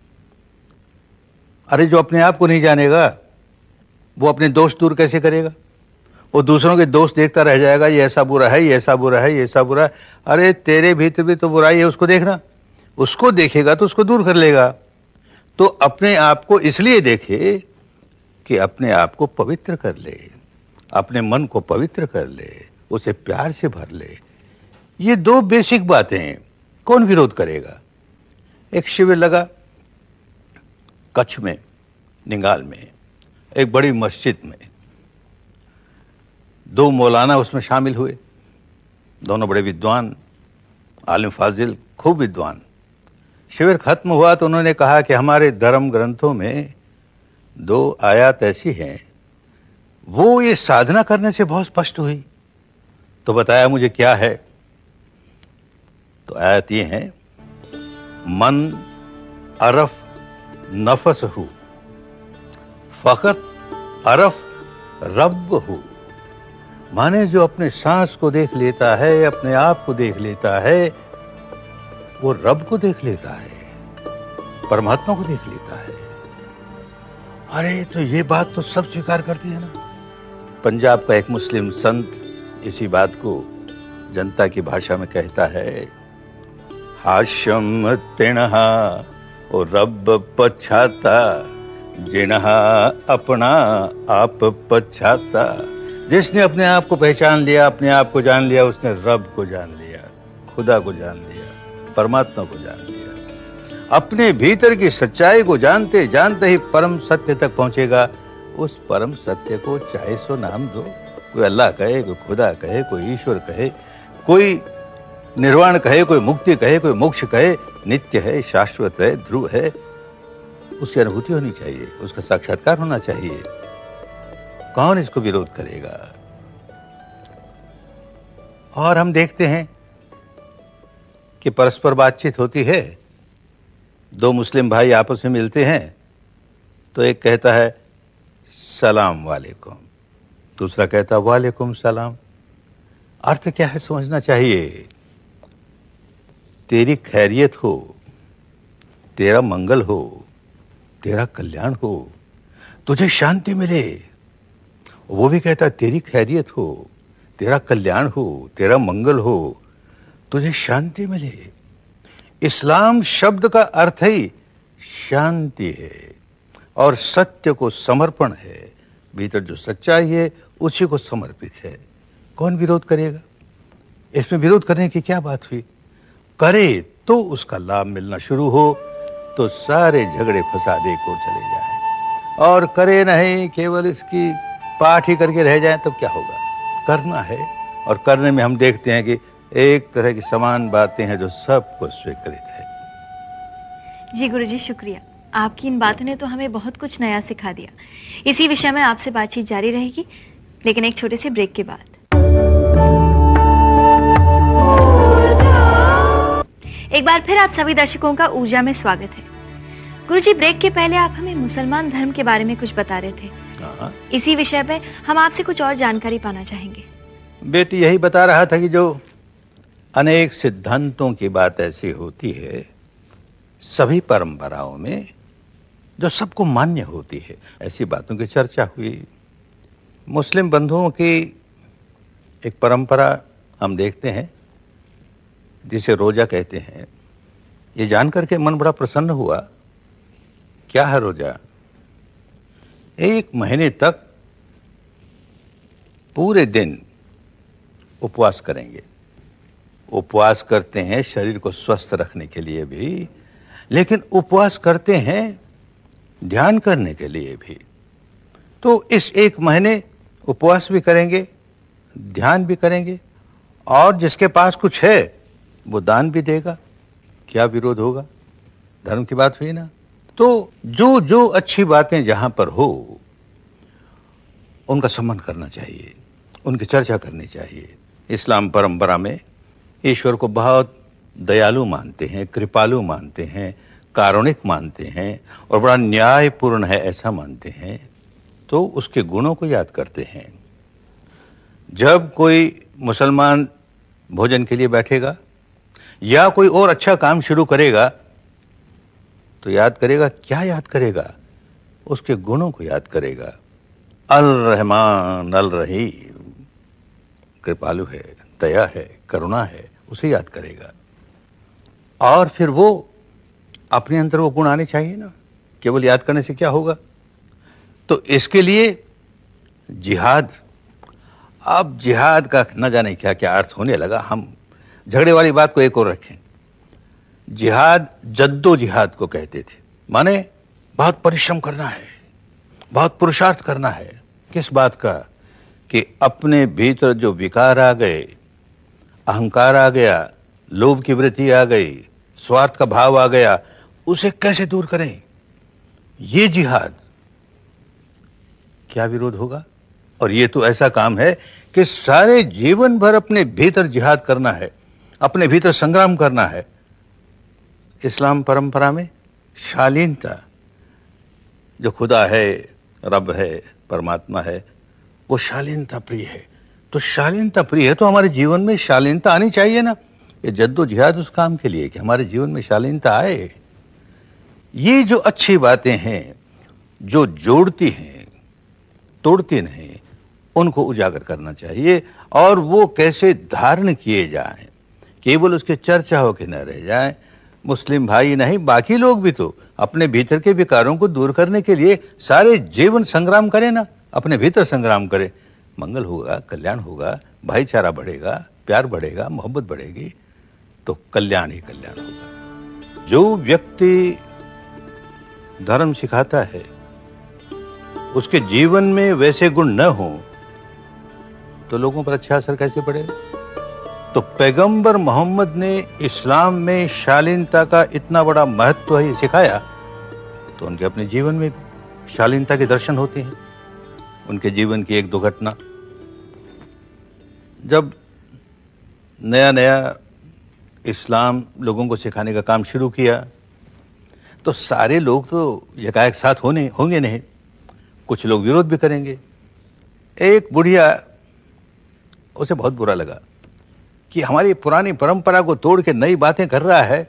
अरे जो अपने आप को नहीं जानेगा वो अपने दोष दूर कैसे करेगा? वो दूसरों के दोष देखता रह जाएगा, ये ऐसा बुरा है, ये ऐसा बुरा है, ये ऐसा बुरा है। अरे तेरे भीतर भी तो बुराई है, उसको देखना। उसको देखेगा तो उसको दूर कर लेगा। तो अपने आप को इसलिए देखे कि अपने आप को पवित्र कर ले, अपने मन को पवित्र कर ले, उसे प्यार से भर ले। ये दो बेसिक बातें हैं, कौन विरोध करेगा? एक शिविर लगा कच्छ में, निंगाल में, एक बड़ी मस्जिद में। दो मौलाना उसमें शामिल हुए, दोनों बड़े विद्वान, आलिम फाजिल, खूब विद्वान। शिविर खत्म हुआ तो उन्होंने कहा कि हमारे धर्म ग्रंथों में दो आयत ऐसी हैं, वो ये साधना करने से बहुत स्पष्ट हुई। तो बताया मुझे क्या है। तो आयत ये है, मन अरफ नफसहु फकत अरफ रब हूं, माने जो अपने सांस को देख लेता है, अपने आप को देख लेता है, वो रब को देख लेता है, परमात्मा को देख लेता है। अरे तो ये बात तो सब स्वीकार करती है ना। पंजाब का एक मुस्लिम संत इसी बात को जनता की भाषा में कहता है, हाशम तिणहा ओ रब पछाता, जिन्हा अपना आप पछाता। जिसने अपने आप को पहचान लिया, अपने आप को जान लिया, उसने रब को जान लिया, खुदा को जान लिया, परमात्मा को जान लिया। अपने भीतर की सच्चाई को जानते जानते ही परम सत्य तक पहुंचेगा। उस परम सत्य को चाहे सो नाम दो, कोई अल्लाह कहे, कोई खुदा कहे, कोई ईश्वर कहे, कोई निर्वाण कहे, कोई मुक्ति कहे, कोई मोक्ष कहे, नित्य है, शाश्वत है, ध्रुव है, उसकी अनुभूति होनी चाहिए, उसका साक्षात्कार होना चाहिए। कौन इसको विरोध करेगा? और हम देखते हैं कि परस्पर बातचीत होती है, दो मुस्लिम भाई आपस में मिलते हैं तो एक कहता है सलाम वालेकुम, दूसरा कहता है वालेकुम सलाम। अर्थ क्या है समझना चाहिए। तेरी खैरियत हो, तेरा मंगल हो, तेरा कल्याण हो, तुझे शांति मिले। वो भी कहता है तेरी खैरियत हो, तेरा कल्याण हो, तेरा मंगल हो, तुझे शांति मिले। इस्लाम शब्द का अर्थ ही शांति है और सत्य को समर्पण है। भीतर जो सच्चाई है उसी को समर्पित है। कौन विरोध करेगा? इसमें विरोध करने की क्या बात हुई? करे तो उसका लाभ मिलना शुरू हो तो सारे झगड़े फसाद एक ओर चले जाएं, और करे नहीं, केवल इसकी पाठ ही करके रह जाएं, तब क्या होगा? करना है, और करने में हम देखते हैं कि एक तरह की समान बातें हैं जो सबको स्वीकृत है।
जी गुरुजी, शुक्रिया। आपकी इन बातों ने तो हमें बहुत कुछ नया सिखा दिया। इसी विषय में आपसे बातचीत जारी रहेगी, लेकिन एक छोटे से ब्रेक के बाद। एक बार फिर आप सभी दर्शकों का ऊर्जा में स्वागत है। गुरुजी, ब्रेक के पहले आप हमें मुसलमान धर्म के बारे में कुछ बता रहे थे। इसी विषय पे हम आपसे कुछ और जानकारी पाना चाहेंगे।
बेटी, यही बता रहा था कि जो अनेक सिद्धांतों की बात ऐसी होती है सभी परंपराओं में, जो सबको मान्य होती है, ऐसी बातों की चर्चा हुई। मुस्लिम बंधुओं की एक परंपरा हम देखते हैं जिसे रोजा कहते हैं। ये जानकर के मन बड़ा प्रसन्न हुआ। क्या है रोजा? 1 महीने तक पूरे दिन उपवास करेंगे। उपवास करते हैं शरीर को स्वस्थ रखने के लिए भी, लेकिन उपवास करते हैं ध्यान करने के लिए भी। तो इस 1 महीने उपवास भी करेंगे, ध्यान भी करेंगे, और जिसके पास कुछ है वो दान भी देगा। क्या विरोध होगा? धर्म की बात हुई ना। तो जो जो अच्छी बातें जहां पर हो उनका सम्मान करना चाहिए, उनकी चर्चा करनी चाहिए। इस्लाम परंपरा में ईश्वर को बहुत दयालु मानते हैं, कृपालु मानते हैं, कारुणिक मानते हैं, और बड़ा न्यायपूर्ण है ऐसा मानते हैं। तो उसके गुणों को याद करते हैं। जब कोई मुसलमान भोजन के लिए बैठेगा या कोई और अच्छा काम शुरू करेगा तो याद करेगा। क्या याद करेगा? उसके गुणों को याद करेगा। अल रहमान अल रहीम, कृपालु है, दया है, करुणा है, उसे याद करेगा। और फिर वो अपने अंदर वो गुण आने चाहिए ना। केवल याद करने से क्या होगा? तो इसके लिए जिहाद। अब जिहाद का न जाने क्या क्या अर्थ होने लगा। हम झगड़े वाली बात को एक और रखें। जिहाद जद्दोजिहाद को कहते थे, माने बहुत परिश्रम करना है, बहुत पुरुषार्थ करना है। किस बात का? कि अपने भीतर जो विकार आ गए, अहंकार आ गया, लोभ की वृत्ति आ गई, स्वार्थ का भाव आ गया, उसे कैसे दूर करें। ये जिहाद। क्या विरोध होगा? और ये तो ऐसा काम है कि सारे जीवन भर अपने भीतर जिहाद करना है, अपने भीतर संग्राम करना है। इस्लाम परंपरा में शालीनता, जो खुदा है, रब है, परमात्मा है, वो शालीनता प्रिय है। तो शालीनता प्रिय है तो हमारे जीवन में शालीनता आनी चाहिए ना। ये जद्दोजहद उस काम के लिए कि हमारे जीवन में शालीनता आए। ये जो अच्छी बातें हैं, जो जोड़ती हैं, तोड़ती नहीं, उनको उजागर करना चाहिए। और वो कैसे धारण किए जाएं, केवल उसके चर्चा हो के न रह जाएं। मुस्लिम भाई नहीं, बाकी लोग भी तो अपने भीतर के विकारों को दूर करने के लिए सारे जीवन संग्राम करें ना, अपने भीतर संग्राम करें। मंगल होगा, कल्याण होगा, भाईचारा बढ़ेगा, प्यार बढ़ेगा, मोहब्बत बढ़ेगी, तो कल्याण ही कल्याण होगा। जो व्यक्ति धर्म सिखाता है उसके जीवन में वैसे गुण न हो तो लोगों पर अच्छा असर कैसे पड़ेगा। तो पैगंबर मोहम्मद ने इस्लाम में शालीनता का इतना बड़ा महत्व ही सिखाया, तो उनके अपने जीवन में शालीनता के दर्शन होते हैं। उनके जीवन की एक दो घटना, जब नया नया इस्लाम लोगों को सिखाने का काम शुरू किया तो सारे लोग तो यकायक साथ होंगे नहीं, कुछ लोग विरोध भी करेंगे। एक बुढ़िया, उसे बहुत बुरा लगा कि हमारी पुरानी परंपरा को तोड़ के नई बातें कर रहा है,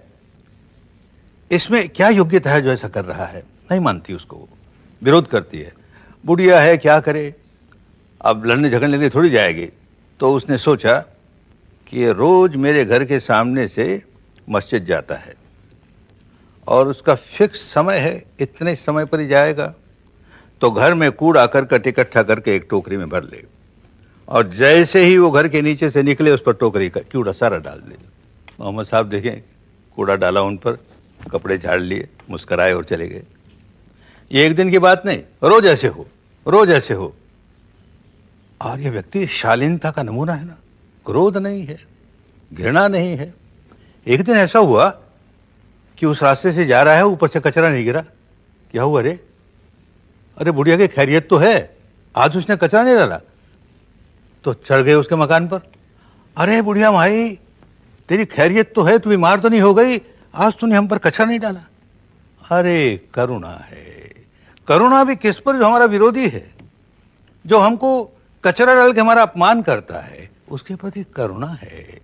इसमें क्या योग्यता है जो ऐसा कर रहा है। नहीं मानती उसको, विरोध करती है। बुढ़िया है, क्या करे, अब लड़ने झगड़ने के लिए थोड़ी जाएगी। तो उसने सोचा कि ये रोज मेरे घर के सामने से मस्जिद जाता है और उसका फिक्स समय है, इतने समय पर ही जाएगा, तो घर में कूड़ा करकट इकट्ठा करके एक टोकरी में भर ले और जैसे ही वो घर के नीचे से निकले उस पर टोकरी का कूड़ा सारा डाल दे। मोहम्मद साहब देखें, कूड़ा डाला उन पर, कपड़े झाड़ लिए, मुस्कराए और चले गए। ये एक दिन की बात नहीं, रोज ऐसे हो, रोज ऐसे हो। और ये व्यक्ति शालीनता का नमूना है ना, क्रोध नहीं है, घृणा नहीं है। एक दिन ऐसा हुआ कि उस रास्ते से जा रहा है, ऊपर से कचरा नहीं गिरा। क्या हुआ रे? अरे बुढ़िया की खैरियत तो है, आज उसने कचरा नहीं डाला। तो चढ़ गए उसके मकान पर। अरे बुढ़िया भाई, तेरी खैरियत तो है, तू बीमार तो नहीं हो गई, आज तूने हम पर कचरा नहीं डाला। अरे करुणा है। करुणा भी किस पर? जो हमारा विरोधी है, जो हमको कचरा डाल के हमारा अपमान करता है, उसके प्रति करुणा है।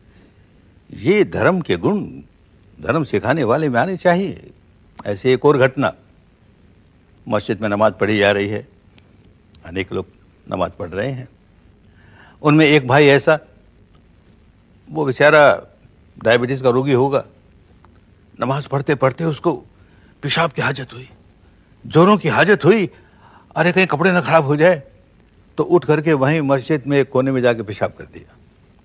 ये धर्म के गुण धर्म सिखाने वाले में आने चाहिए। ऐसे एक और घटना, मस्जिद में नमाज पढ़ी जा रही है, अनेक लोग नमाज पढ़ रहे हैं। उनमें एक भाई ऐसा, वो बेचारा डायबिटीज का रोगी होगा, नमाज पढ़ते पढ़ते उसको पेशाब की हाजत हुई, जोरों की हाजत हुई। अरे कहीं कपड़े ना खराब हो जाए, तो उठ करके वहीं मस्जिद में एक कोने में जाके पेशाब कर दिया।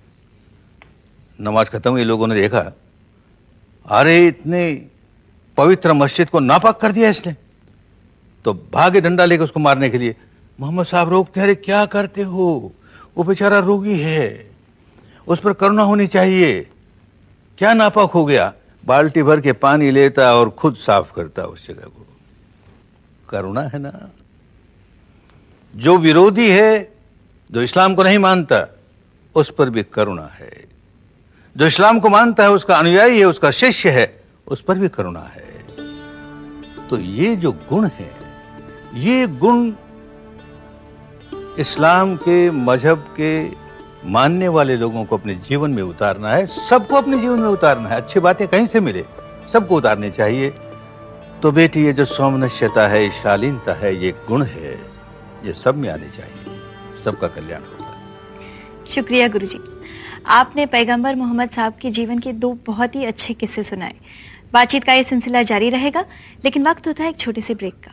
नमाज खत्म हुई, लोगों ने देखा, अरे इतने पवित्र मस्जिद को नापाक कर दिया इसने। तो भागे डंडा लेकर उसको मारने के लिए। मोहम्मद साहब रोकते, अरे क्या करते हो, वो बेचारा रोगी है, उस पर करुणा होनी चाहिए। क्या नापाक हो गया? बाल्टी भर के पानी लेता और खुद साफ करता उस जगह को। करुणा है ना। जो विरोधी है, जो इस्लाम को नहीं मानता, उस पर भी करुणा है। जो इस्लाम को मानता है, उसका अनुयायी है, उसका शिष्य है, उस पर भी करुणा है। तो ये जो गुण है, ये गुण इस्लाम के मजहब के मानने वाले लोगों को अपने जीवन में उतारना है। सबको अपने जीवन में उतारना है। अच्छी बातें कहीं से मिले, सबको उतारनी चाहिए। तो बेटी, ये जो सौमनस्यता है, शालीनता है, ये गुण है, ये सब में आनी चाहिए, सबका कल्याण होगा।
शुक्रिया गुरुजी, आपने पैगंबर मोहम्मद साहब के जीवन के दो बहुत ही अच्छे किस्से सुनाए। बातचीत का ये सिलसिला जारी रहेगा, लेकिन वक्त होता है एक छोटे से ब्रेक का।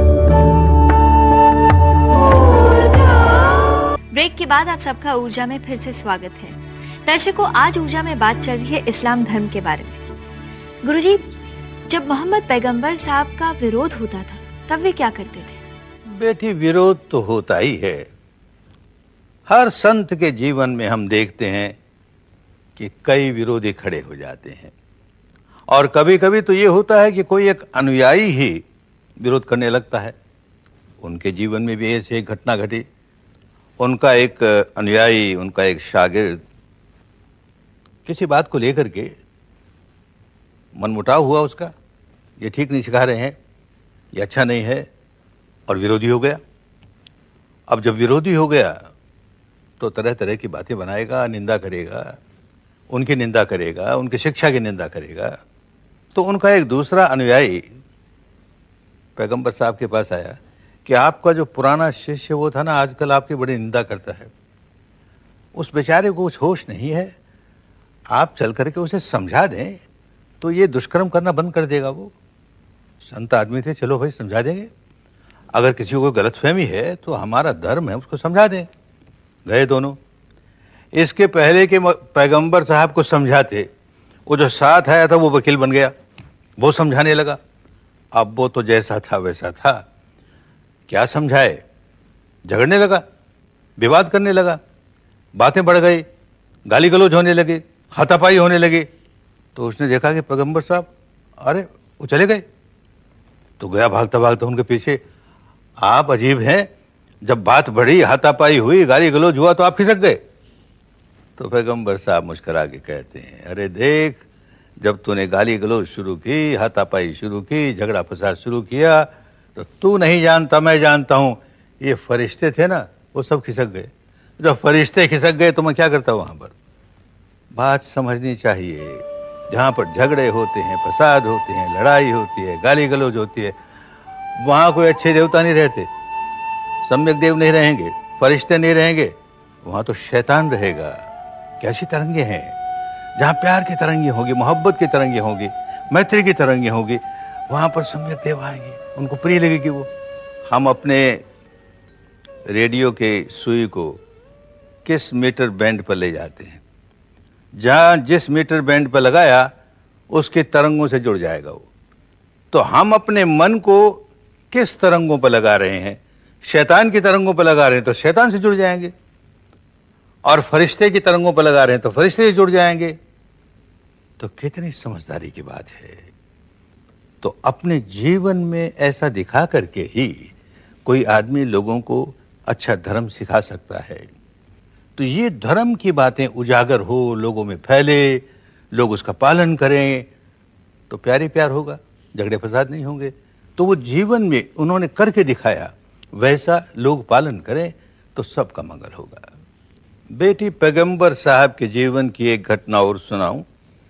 ब्रेक के बाद आप सबका ऊर्जा में फिर से स्वागत है। दर्शकों, आज ऊर्जा में बात चल रही है इस्लाम धर्म के बारे में। गुरुजी, जब मोहम्मद पैगंबर साहब का विरोध होता था, तब वे क्या करते थे?
बेटी, विरोध तो होता ही है। हर संत के जीवन में हम देखते हैं कि कई विरोधी खड़े हो जाते हैं, और कभी कभी तो ये होता है कि कोई एक अनुयायी ही विरोध करने लगता है। उनके जीवन में भी ऐसी एक घटना घटी। उनका एक अनुयायी, उनका एक शागिर्द किसी बात को लेकर के मनमुटाव हुआ उसका, ये ठीक नहीं सिखा रहे हैं, ये अच्छा नहीं है, और विरोधी हो गया। अब जब विरोधी हो गया तो तरह तरह की बातें बनाएगा, निंदा करेगा, उनकी निंदा करेगा, उनकी शिक्षा की निंदा करेगा। तो उनका एक दूसरा अनुयायी पैगंबर साहब के पास आया कि आपका जो पुराना शिष्य वो था ना, आजकल आपकी बड़ी निंदा करता है, उस बेचारे को कुछ होश नहीं है, आप चल करके उसे समझा दें तो ये दुष्कर्म करना बंद कर देगा। वो संत आदमी थे, चलो भाई समझा देंगे, अगर किसी को गलतफहमी है तो हमारा धर्म है उसको समझा दें। गए दोनों। इसके पहले के पैगंबर साहब को समझाते, वो जो साथ आया था वो वकील बन गया, वो समझाने लगा। अब वो तो जैसा था वैसा था, क्या समझाए, झगड़ने लगा, विवाद करने लगा, बातें बढ़ गई, गाली गलौज होने लगी, हाथापाई होने लगी। तो उसने देखा कि पैगंबर साहब अरे वो चले गए, तो गया भागता भागता उनके पीछे। आप अजीब हैं, जब बात बढ़ी, हाथापाई हुई, गाली गलौज हुआ तो आप खिसक गए। तो पैगंबर साहब मुस्कुरा के कहते हैं, अरे देख, जब तूने गाली गलौज शुरू की, हाथापाई शुरू की, झगड़ा फसाद शुरू किया, तो तू नहीं जानता, मैं जानता हूं, ये फरिश्ते थे ना, वो सब खिसक गए। जब फरिश्ते खिसक गए तो मैं क्या करता वहां पर। बात समझनी चाहिए, जहां पर झगड़े होते हैं, फसाद होते हैं, लड़ाई होती है, गाली गलौज होती है, वहां कोई अच्छे देवता नहीं रहते, सम्यक देव नहीं रहेंगे, फरिश्ते नहीं रहेंगे, वहां तो शैतान रहेगा। कैसी तरंगे हैं, जहां प्यार की तरंगे होगी, मोहब्बत की तरंगे होगी, मैत्री की तरंगे होगी, वहां पर सम्यक देव आएंगे, उनको प्रिय लगेगी वो। हम अपने रेडियो के सुई को किस मीटर बैंड पर ले जाते हैं, जहां जिस मीटर बैंड पर लगाया उसके तरंगों से जुड़ जाएगा वो। तो हम अपने मन को किस तरंगों पर लगा रहे हैं, शैतान की तरंगों पर लगा रहे हैं तो शैतान से जुड़ जाएंगे, और फरिश्ते की तरंगों पर लगा रहे हैं तो फरिश्ते से जुड़ जाएंगे। तो कितनी समझदारी की बात है। तो अपने जीवन में ऐसा दिखा करके ही कोई आदमी लोगों को अच्छा धर्म सिखा सकता है। तो ये धर्म की बातें उजागर हो, लोगों में फैले, लोग उसका पालन करें, तो प्यार ही प्यार होगा, झगड़े फसाद नहीं होंगे। तो वो जीवन में उन्होंने करके दिखाया, वैसा लोग पालन करें तो सबका मंगल होगा। बेटी पैगंबर साहब के जीवन की एक घटना और सुनाऊं।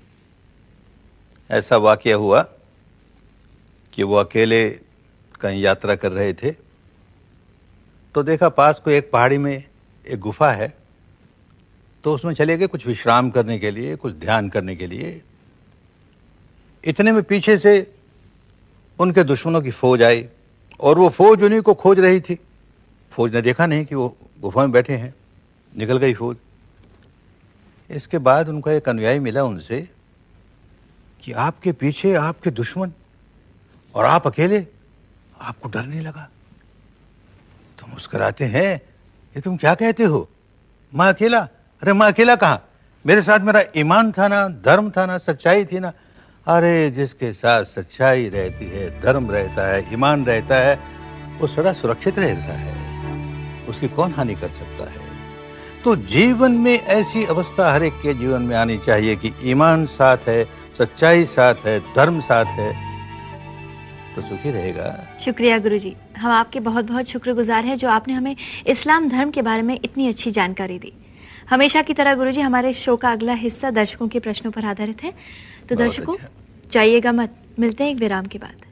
ऐसा वाकया हुआ कि वो अकेले कहीं यात्रा कर रहे थे, तो देखा पास को एक पहाड़ी में एक गुफा है, तो उसमें चले गए कुछ विश्राम करने के लिए, कुछ ध्यान करने के लिए। इतने में पीछे से उनके दुश्मनों की फौज आई, और वो फौज उन्हीं को खोज रही थी। फौज ने देखा नहीं कि वो गुफा में बैठे हैं, निकल गई फौज। इसके बाद उनका एक अनुयायी मिला उनसे कि आपके पीछे आपके दुश्मन और आप अकेले, आपको डर नहीं लगा? तो मुस्कुराते हैं, ये तुम क्या कहते हो, मैं अकेला? अरे मैं अकेला कहां, मेरे साथ मेरा ईमान था ना, धर्म था ना, सच्चाई थी ना। अरे जिसके साथ सच्चाई रहती है, धर्म रहता है, ईमान रहता है, वो सदा सुरक्षित रहता है, उसकी कौन हानि कर सकता है। तो जीवन में ऐसी अवस्था हर एक के जीवन में आनी चाहिए कि ईमान साथ है, सच्चाई साथ है, धर्म साथ है, तो सुखी रहेगा।
शुक्रिया गुरुजी, हम आपके बहुत बहुत शुक्रगुजार हैं जो आपने हमें इस्लाम धर्म के बारे में इतनी अच्छी जानकारी दी। हमेशा की तरह गुरुजी, हमारे शो का अगला हिस्सा दर्शकों के प्रश्नों पर आधारित है, तो दर्शकों जाइएगा मत, मिलते हैं एक विराम के बाद।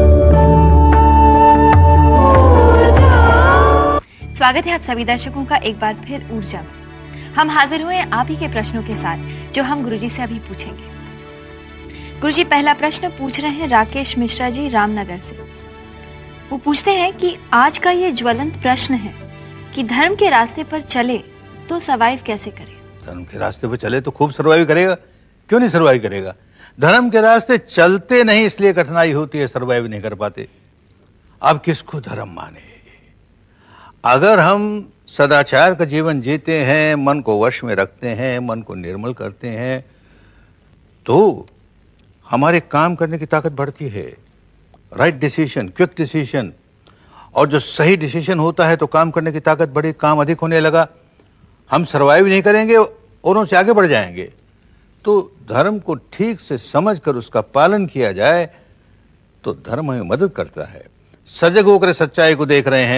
स्वागत है आप सभी दर्शकों का एक बार फिर ऊर्जा में। हम हाजिर हुए आप ही के प्रश्नों के साथ जो हम गुरुजी से अभी पूछेंगे। गुरुजी, पहला प्रश्न पूछ रहे हैं राकेश मिश्रा जी रामनगर से। वो पूछते हैं कि आज का ये ज्वलंत प्रश्न है कि धर्म के रास्ते पर चले तो सर्वाइव कैसे करे।
धर्म के रास्ते पर चले तो खूब सर्वाइव करेगा, क्यों नहीं सर्वाइव करेगा। धर्म के रास्ते चलते नहीं इसलिए कठिनाई होती है, सर्वाइव नहीं कर पाते। अब किसको धर्म माने। अगर हम सदाचार का जीवन जीते हैं, मन को वश में रखते हैं, मन को निर्मल करते हैं, तो हमारे काम करने की ताकत बढ़ती है। राइट डिसीजन, क्विक डिसीजन, और जो सही डिसीजन होता है तो काम करने की ताकत बढ़ी, काम अधिक होने लगा, हम सर्वाइव नहीं करेंगे और उनसे आगे बढ़ जाएंगे। तो धर्म को ठीक से समझकर उसका पालन किया जाए तो धर्म हमें मदद करता है। सजग होकर सच्चाई को देख रहे हैं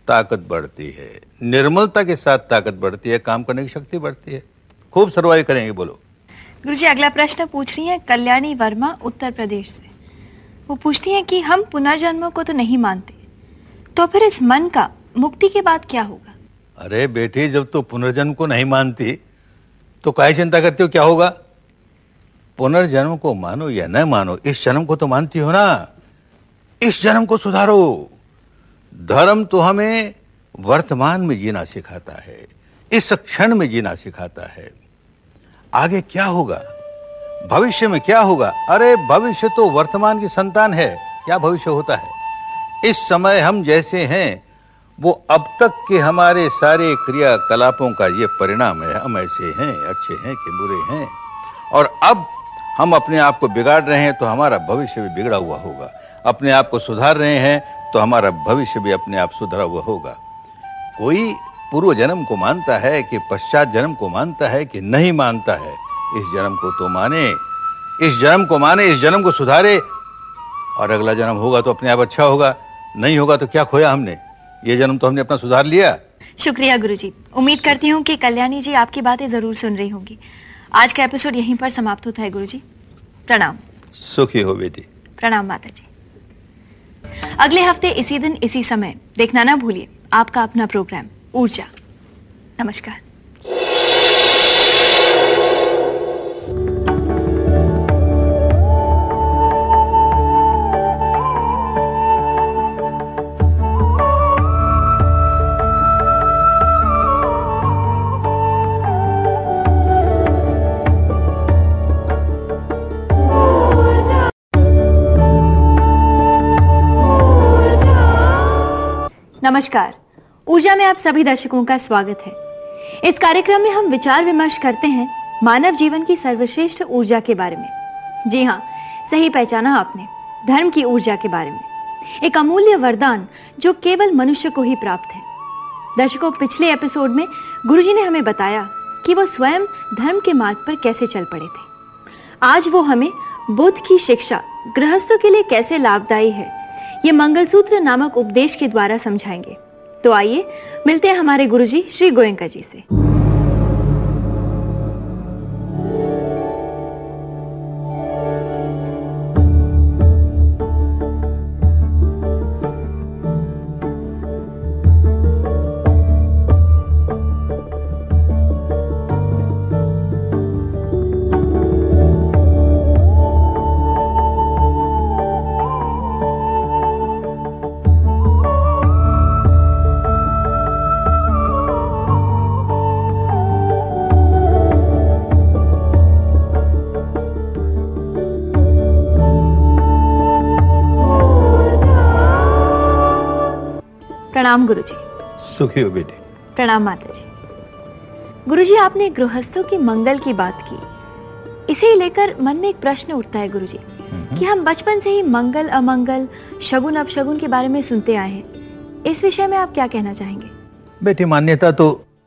ताकत बढ़ती है, निर्मलता के साथ ताकत बढ़ती है, काम करने की शक्ति बढ़ती है, खूब सर्वाइव करेंगे। बोलो
गुरुजी, अगला प्रश्न पूछ रही है कल्याणी वर्मा उत्तर प्रदेश से। वो पूछती हैं कि हम पुनर्जन्म को तो नहीं मानते, तो फिर इस मन का मुक्ति के बाद क्या होगा?
अरे बेटी, जब तो पुनर्जन्म को नहीं मानती तो काहे चिंता करती हो क्या होगा? पुनर्जन्म को मानो या न मानो, इस जन्म को तो मानती हो ना। इस जन्म को सुधारो। धर्म तो हमें वर्तमान में जीना सिखाता है, इस क्षण में जीना सिखाता है। आगे क्या होगा, भविष्य में क्या होगा? अरे भविष्य तो वर्तमान की संतान है, क्या भविष्य होता है? इस समय हम जैसे हैं वो अब तक के हमारे सारे क्रियाकलापों का ये परिणाम है। हम ऐसे हैं, अच्छे हैं कि बुरे हैं, और अब हम अपने आप को बिगाड़ रहे हैं तो हमारा भविष्य भी बिगड़ा हुआ होगा। अपने आप को सुधार रहे हैं तो हमारा भविष्य भी अपने आप सुधरा हुआ होगा। कोई पूर्व जन्म को मानता है कि पश्चात जन्म को मानता है कि नहीं मानता है? इस जन्म को तो माने, इस जन्म को माने, इस जन्म को सुधारे, और अगला जन्म होगा तो अपने आप अच्छा होगा, नहीं होगा तो क्या खोया हमने? ये जन्म तो हमने अपना सुधार लिया।
शुक्रिया गुरुजी। उम्मीद करती हूँ कि कल्याणी जी आपकी बातें जरूर सुन रही होंगी। आज का एपिसोड यहीं पर समाप्त होता है गुरुजी। प्रणाम।
सुखी हो बेटी।
प्रणाम माता जी। अगले हफ्ते इसी दिन इसी समय देखना ना भूलिए आपका अपना प्रोग्राम ऊर्जा। नमस्कार। नमस्कार। ऊर्जा में आप सभी दर्शकों का स्वागत है। इस कार्यक्रम में हम विचार विमर्श करते हैं मानव जीवन की सर्वश्रेष्ठ ऊर्जा के बारे में। जी हाँ, सही पहचाना आपने, धर्म की ऊर्जा के बारे में। एक अमूल्य वरदान जो केवल मनुष्य को ही प्राप्त है। दर्शकों, पिछले एपिसोड में गुरुजी ने हमें बताया कि वो स्वयं धर्म के मार्ग पर कैसे चल पड़े थे। आज वो हमें बुद्ध की शिक्षा गृहस्थों के लिए कैसे लाभदायी है, ये मंगलसूत्र नामक उपदेश के द्वारा समझाएंगे। तो आइए मिलते हैं हमारे गुरुजी श्री गोयंका जी से। प्रणाम गुरुजी।
सुखी हो बेटी।
प्रणाम माता जी। गुरुजी, आपने गृहस्थों की मंगल की बात की। इसे लेकर मन में एक प्रश्न उठता है गुरुजी कि हम बचपन से ही मंगल अमंगल, शगुन अपशगुन के बारे में सुनते आए हैं। इस विषय में आप क्या कहना चाहेंगे?
बेटी, मान्यता तो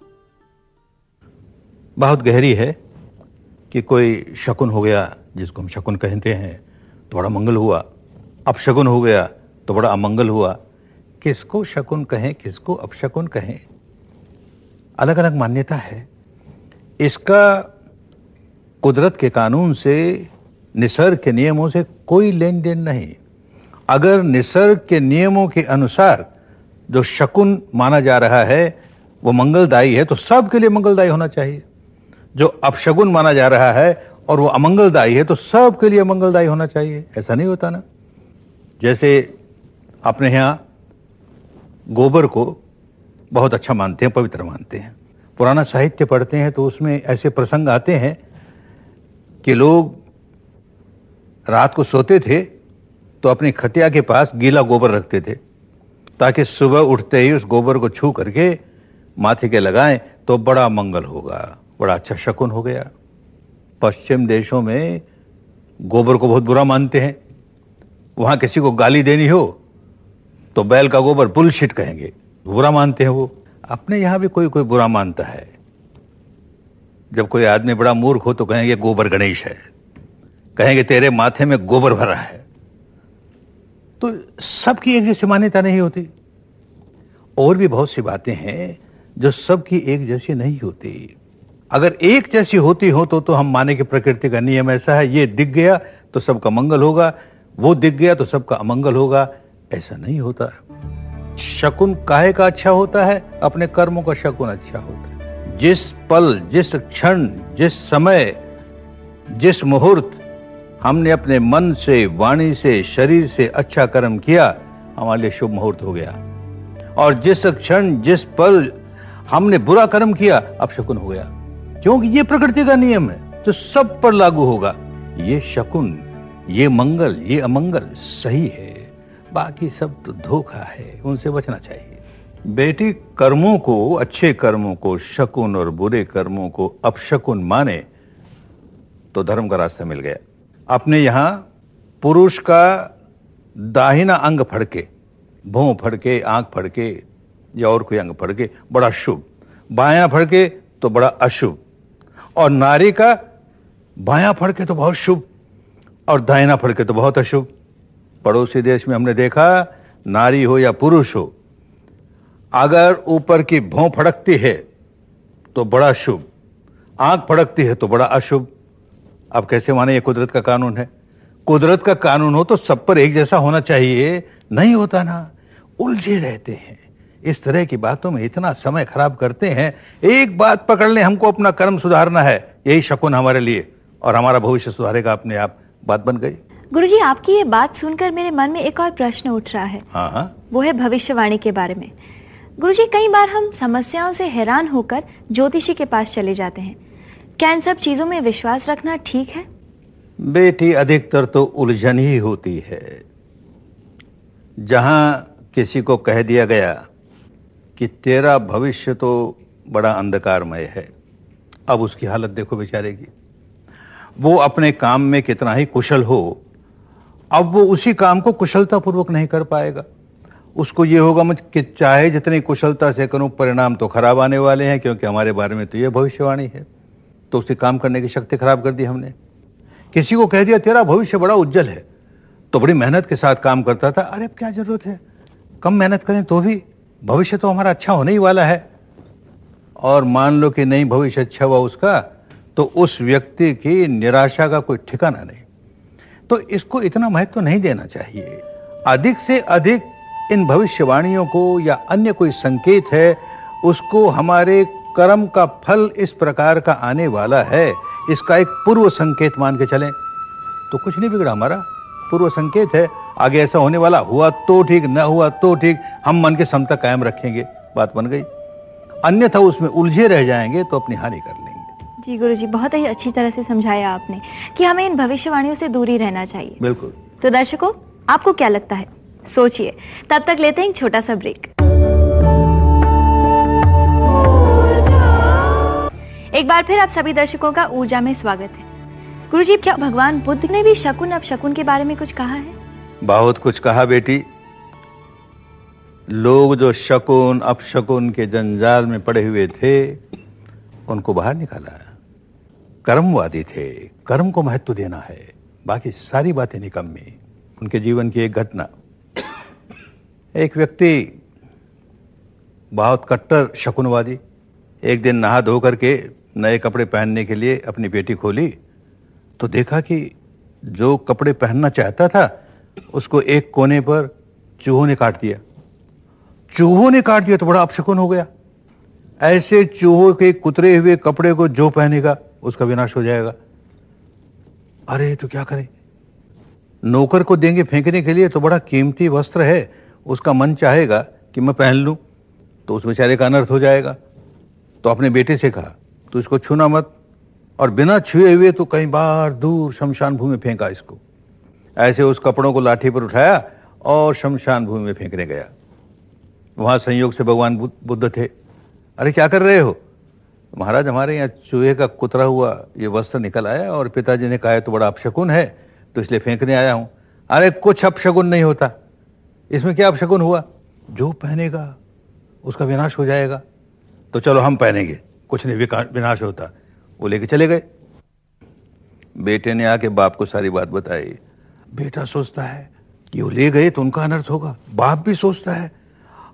बहुत गहरी है कि कोई शकुन हो गया, जिसको हम शकुन कहते हैं, तो बड़ा मंगल हुआ। अपशगुन हो गया तो बड़ा अमंगल हुआ। किसको शकुन कहें, किसको अपशकुन कहें, अलग अलग मान्यता है। इसका कुदरत के कानून से, निसर्ग के नियमों से कोई लेन देन नहीं। अगर निसर्ग के नियमों के अनुसार जो शकुन माना जा रहा है वो मंगलदायी है तो सबके लिए मंगलदायी होना चाहिए। जो अपशकुन माना जा रहा है और वो अमंगलदायी है तो सबके लिए मंगलदायी होना चाहिए। ऐसा नहीं होता ना। जैसे अपने यहाँ गोबर को बहुत अच्छा मानते हैं, पवित्र मानते हैं। पुराना साहित्य पढ़ते हैं तो उसमें ऐसे प्रसंग आते हैं कि लोग रात को सोते थे तो अपनी खटिया के पास गीला गोबर रखते थे ताकि सुबह उठते ही उस गोबर को छू करके माथे के लगाएं तो बड़ा मंगल होगा, बड़ा अच्छा शकुन हो गया। पश्चिम देशों में गोबर को बहुत बुरा मानते हैं। वहां किसी को गाली देनी हो तो बैल का गोबर बुलशिट कहेंगे, बुरा मानते हैं वो। अपने यहां भी कोई कोई बुरा मानता है। जब कोई आदमी बड़ा मूर्ख हो तो कहेंगे गोबर गणेश है, कहेंगे तेरे माथे में गोबर भरा है। तो सबकी एक जैसी मान्यता नहीं होती। और भी बहुत सी बातें हैं जो सबकी एक जैसी नहीं होती। अगर एक जैसी होती हो तो हम माने कि प्रकृति का नियम ऐसा है, ये दिख गया तो सबका मंगल होगा, वो दिख गया तो सबका अमंगल होगा। ऐसा नहीं होता। शकुन काहे का अच्छा होता है? अपने कर्मों का शकुन अच्छा होता है। जिस पल, जिस क्षण, जिस समय, जिस मुहूर्त हमने अपने मन से, वाणी से, शरीर से अच्छा कर्म किया, हमारे लिए शुभ मुहूर्त हो गया। और जिस क्षण, जिस पल हमने बुरा कर्म किया, अपशकुन हो गया। क्योंकि ये प्रकृति का नियम है जो सब पर लागू होगा। ये शकुन, ये मंगल, ये अमंगल सही है, बाकी सब तो धोखा है, उनसे बचना चाहिए। बेटी, कर्मों को, अच्छे कर्मों को शकुन और बुरे कर्मों को अपशकुन माने तो धर्म का रास्ता मिल गया। अपने यहां पुरुष का दाहिना अंग फड़के, भौं फड़के, आंख फड़के या और कोई अंग फड़के बड़ा शुभ, बायां फड़के तो बड़ा अशुभ, और नारी का बायां फड़के तो बहुत शुभ और दाहिना फड़के तो बहुत अशुभ। पड़ोसी देश में हमने देखा, नारी हो या पुरुष हो, अगर ऊपर की भौं फड़कती है तो बड़ा शुभ, आंख फड़कती है तो बड़ा अशुभ। अब कैसे माने ये कुदरत का कानून है? कुदरत का कानून हो तो सब पर एक जैसा होना चाहिए, नहीं होता ना, उलझे रहते हैं। इस तरह की बातों में इतना समय खराब करते हैं। एक बात पकड़ लें, हमको अपना कर्म सुधारना है, यही शकुन हमारे लिए, और हमारा भविष्य सुधारेगा अपने आप। बात बन गई।
गुरुजी, आपकी ये बात सुनकर मेरे मन में एक और प्रश्न उठ रहा है।
हाँ,
वो है भविष्यवाणी के बारे में। गुरुजी, कई बार हम समस्याओं से हैरान होकर ज्योतिषी के पास चले जाते हैं। क्या इन सब चीजों में विश्वास रखना ठीक है?
बेटी, अधिकतर तो उलझन ही होती है। जहां किसी को कह दिया गया कि तेरा भविष्य तो बड़ा अंधकारमय है, अब उसकी हालत देखो बेचारे की। वो अपने काम में कितना ही कुशल हो, अब वो उसी काम को कुशलतापूर्वक नहीं कर पाएगा। उसको ये होगा मुझ कि चाहे जितनी कुशलता से करूं, परिणाम तो खराब आने वाले हैं, क्योंकि हमारे बारे में तो ये भविष्यवाणी है। तो उसे काम करने की शक्ति खराब कर दी हमने। किसी को कह दिया तेरा भविष्य बड़ा उज्जवल है, तो बड़ी मेहनत के साथ काम करता था, अरे अब क्या जरूरत है, कम मेहनत करें तो भी भविष्य तो हमारा अच्छा होने ही वाला है। और मान लो कि नहीं भविष्य अच्छा हुआ उसका, तो उस व्यक्ति की निराशा का कोई ठिकाना नहीं। तो इसको इतना महत्व नहीं देना चाहिए। अधिक से अधिक इन भविष्यवाणियों को या अन्य कोई संकेत है, उसको हमारे कर्म का फल इस प्रकार का आने वाला है, इसका एक पूर्व संकेत मान के चलें तो कुछ नहीं बिगड़ा। हमारा पूर्व संकेत है, आगे ऐसा होने वाला, हुआ तो ठीक, न हुआ तो ठीक, हम मन के समता कायम रखेंगे, बात बन गई। अन्यथा उसमें उलझे रह जाएंगे तो अपनी हानि कर लेंगे।
जी गुरुजी, बहुत ही अच्छी तरह से समझाया आपने कि हमें इन भविष्यवाणियों से दूरी रहना चाहिए।
बिल्कुल।
तो दर्शकों, आपको क्या लगता है? सोचिए। तब तक लेते हैं एक छोटा सा ब्रेक। एक बार फिर आप सभी दर्शकों का ऊर्जा में स्वागत है। गुरुजी, क्या भगवान बुद्ध ने भी शकुन अपशकुन के बारे में कुछ कहा है?
बहुत कुछ कहा बेटी। लोग जो शकुन अपशकुन के जंजाल में पड़े हुए थे, उनको बाहर निकाला। कर्मवादी थे, कर्म को महत्व देना है, बाकी सारी बातें निकम्मी। उनके जीवन की एक घटना, एक व्यक्ति बहुत कट्टर शकुनवादी, एक दिन नहा धो करके नए कपड़े पहनने के लिए अपनी पेटी खोली तो देखा कि जो कपड़े पहनना चाहता था उसको एक कोने पर चूहों ने काट दिया। चूहों ने काट दिया तो बड़ा अपशकुन हो गया। ऐसे चूहों के कुतरे हुए कपड़े को जो पहनेगा उसका विनाश हो जाएगा। अरे तो क्या करें? नौकर को देंगे फेंकने के लिए, तो बड़ा कीमती वस्त्र है, उसका मन चाहेगा कि मैं पहन लूं, तो उस बेचारे का अनर्थ हो जाएगा। तो अपने बेटे से कहा तो इसको छूना मत, और बिना छुए हुए तो कहीं बाहर दूर शमशान भूमि में फेंका इसको। ऐसे उस कपड़ों को लाठी पर उठाया और शमशान भूमि में फेंकने गया। वहां संयोग से भगवान बुद्ध थे। अरे क्या कर रहे हो? महाराज, हमारे यहाँ चूहे का कुतरा हुआ ये वस्त्र निकल आया और पिताजी ने कहा तो बड़ा अपशकुन है, तो इसलिए फेंकने आया हूं। अरे कुछ अपशकुन नहीं होता, इसमें क्या अपशकुन हुआ? जो पहनेगा उसका विनाश हो जाएगा, तो चलो हम पहनेंगे, कुछ नहीं विनाश होता। वो लेके चले गए। बेटे ने आके बाप को सारी बात बताई। बेटा सोचता है कि वो ले गए तो उनका अनर्थ होगा, बाप भी सोचता है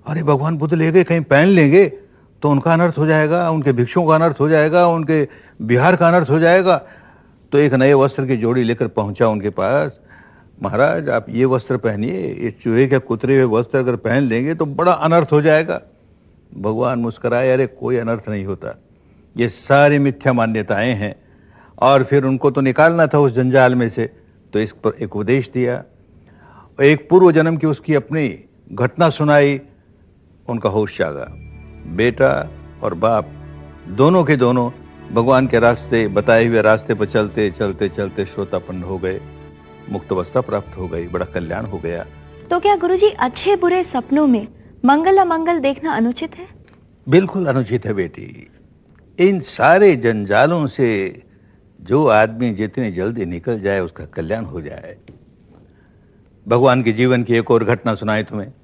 अरे भगवान बुद्ध ले गए, कहीं पहन लेंगे तो उनका अनर्थ हो जाएगा, उनके भिक्षुओं का अनर्थ हो जाएगा, उनके बिहार का अनर्थ हो जाएगा। तो एक नए वस्त्र की जोड़ी लेकर पहुंचा उनके पास। महाराज आप ये वस्त्र पहनिए, ये चूहे के कुतरे हुए वस्त्र अगर पहन लेंगे तो बड़ा अनर्थ हो जाएगा। भगवान मुस्कुराए, अरे कोई अनर्थ नहीं होता, ये सारी मिथ्या मान्यताएं हैं। और फिर उनको तो निकालना था उस जंजाल में से, तो इस पर एक उपदेश दिया, एक पूर्व जन्म की उसकी अपनी घटना सुनाई। उनका होश जागा। बेटा और बाप दोनों के दोनों भगवान के रास्ते, बताए हुए रास्ते पर चलते चलते चलते श्रोतापन्न हो गए, मुक्त अवस्था प्राप्त हो गई, बड़ा कल्याण हो गया।
तो क्या गुरुजी अच्छे बुरे सपनों में मंगल अमंगल देखना अनुचित है?
बिल्कुल अनुचित है बेटी। इन सारे जंजालों से जो आदमी जितनी जल्दी निकल जाए उसका कल्याण हो जाए। भगवान के जीवन की एक और घटना सुनाई तुम्हें।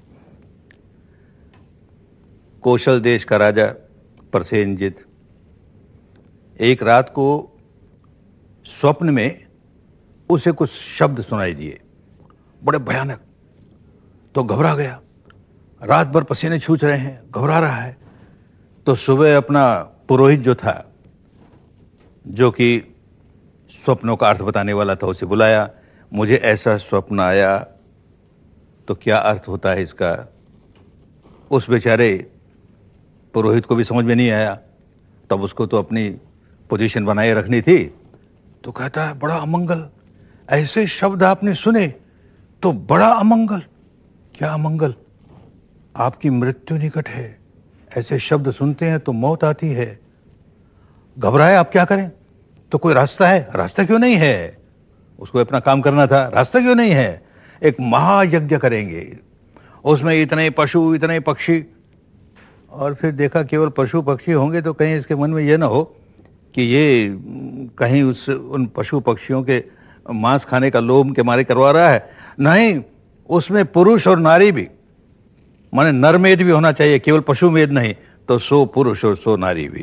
कौशल देश का राजा प्रसेनजित एक रात को स्वप्न में उसे कुछ शब्द सुनाई दिए, बड़े भयानक। तो घबरा गया, रात भर पसीने छूट रहे हैं, घबरा रहा है। तो सुबह अपना पुरोहित जो था, जो कि स्वप्नों का अर्थ बताने वाला था, उसे बुलाया। मुझे ऐसा स्वप्न आया, तो क्या अर्थ होता है इसका? उस बेचारे पुरोहित को भी समझ में नहीं आया। तब उसको तो अपनी पोजीशन बनाए रखनी थी। तो कहता है बड़ा अमंगल, ऐसे शब्द आपने सुने तो बड़ा अमंगल। क्या अमंगल? आपकी मृत्यु निकट है, ऐसे शब्द सुनते हैं तो मौत आती है। घबराए, आप क्या करें? तो कोई रास्ता है? रास्ता क्यों नहीं है? उसको अपना काम करना था, रास्ता क्यों नहीं है? एक महायज्ञ करेंगे, उसमें इतने पशु इतने पक्षी। और फिर देखा केवल पशु पक्षी होंगे तो कहीं इसके मन में यह ना हो कि ये कहीं उन पशु पक्षियों के मांस खाने का लोभ के मारे करवा रहा है। नहीं, उसमें पुरुष और नारी भी, माने नरमेद भी होना चाहिए, केवल पशु मेद नहीं। तो 100 पुरुष और 100 नारी भी।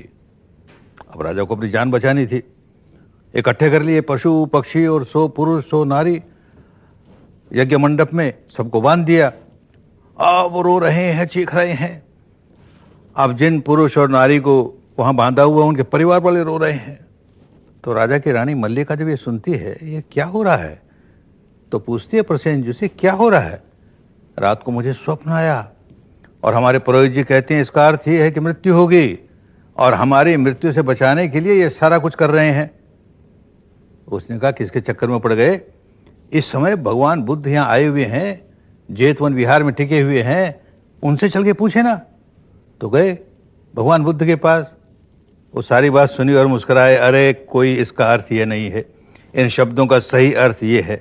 अब राजा को अपनी जान बचानी थी, इकट्ठे कर लिए पशु पक्षी और 100 पुरुष 100 नारी। यज्ञ मंडप में सबको बांध दिया। अब वो रो रहे हैं, चीख रहे हैं। अब जिन पुरुष और नारी को वहां बांधा हुआ उनके परिवार वाले रो रहे हैं। तो राजा की रानी मल्लिका जब ये सुनती है ये क्या हो रहा है, तो पूछती है प्रसेनजित से, क्या हो रहा है? रात को मुझे स्वप्न आया और हमारे पुरोहित जी कहते हैं इसका अर्थ ये है कि मृत्यु होगी, और हमारी मृत्यु से बचाने के लिए ये सारा कुछ कर रहे हैं। उसने कहा किसके चक्कर में पड़ गए? इस समय भगवान बुद्ध यहाँ आए हुए हैं, जेतवन विहार में टिके हुए हैं, उनसे चल के पूछे ना। तो गए भगवान बुद्ध के पास, वो सारी बात सुनी और मुस्कुराए। अरे कोई इसका अर्थ ये नहीं है, इन शब्दों का सही अर्थ ये है,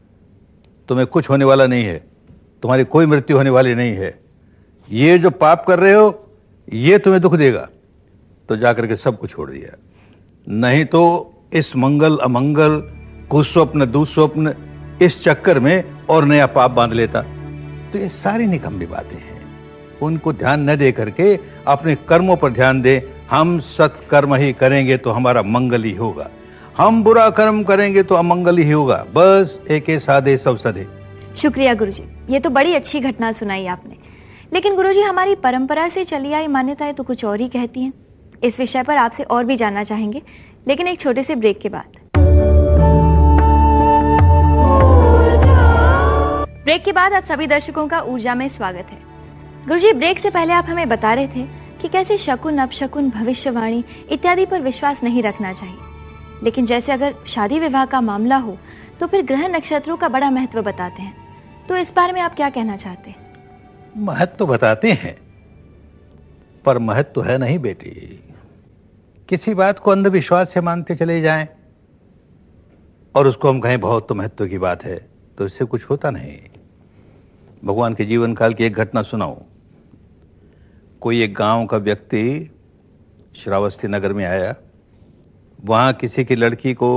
तुम्हें कुछ होने वाला नहीं है, तुम्हारी कोई मृत्यु होने वाली नहीं है, ये जो पाप कर रहे हो ये तुम्हें दुख देगा। तो जाकर के सब कुछ छोड़ दिया, नहीं तो इस मंगल अमंगल कुस्वप्न दुस्वप्न इस चक्कर में और नया पाप बांध लेता। तो ये सारी निकम्मी बातें हैं, उनको ध्यान न दे करके अपने कर्मों पर ध्यान दें। हम सत्कर्म ही करेंगे तो हमारा मंगल ही होगा, हम बुरा कर्म करेंगे तो अमंगल ही होगा। बस एक साधे सब सधे।
शुक्रिया गुरुजी, ये तो बड़ी अच्छी घटना सुनाई आपने। लेकिन गुरुजी, हमारी परंपरा से चली आई मान्यताएं तो कुछ और ही कहती हैं। इस विषय पर आपसे और भी जानना चाहेंगे, लेकिन एक छोटे से ब्रेक के बाद। ब्रेक के बाद आप सभी दर्शकों का ऊर्जा में स्वागत है। गुरुजी, ब्रेक से पहले आप हमें बता रहे थे कि कैसे शकुन अपशकुन भविष्यवाणी इत्यादि पर विश्वास नहीं रखना चाहिए, लेकिन जैसे अगर शादी विवाह का मामला हो तो फिर ग्रह नक्षत्रों का बड़ा महत्व बताते हैं। तो इस बारे में आप क्या कहना चाहते हैं?
महत्व बताते हैं पर महत्व है नहीं बेटी। किसी बात को अंधविश्वास से मानते चले जाएं और उसको हम कहें बहुत तो महत्व की बात है, तो इससे कुछ होता नहीं। भगवान के जीवन काल की एक घटना सुनाऊं। कोई एक गांव का व्यक्ति श्रावस्ती नगर में आया, वहां किसी की लड़की को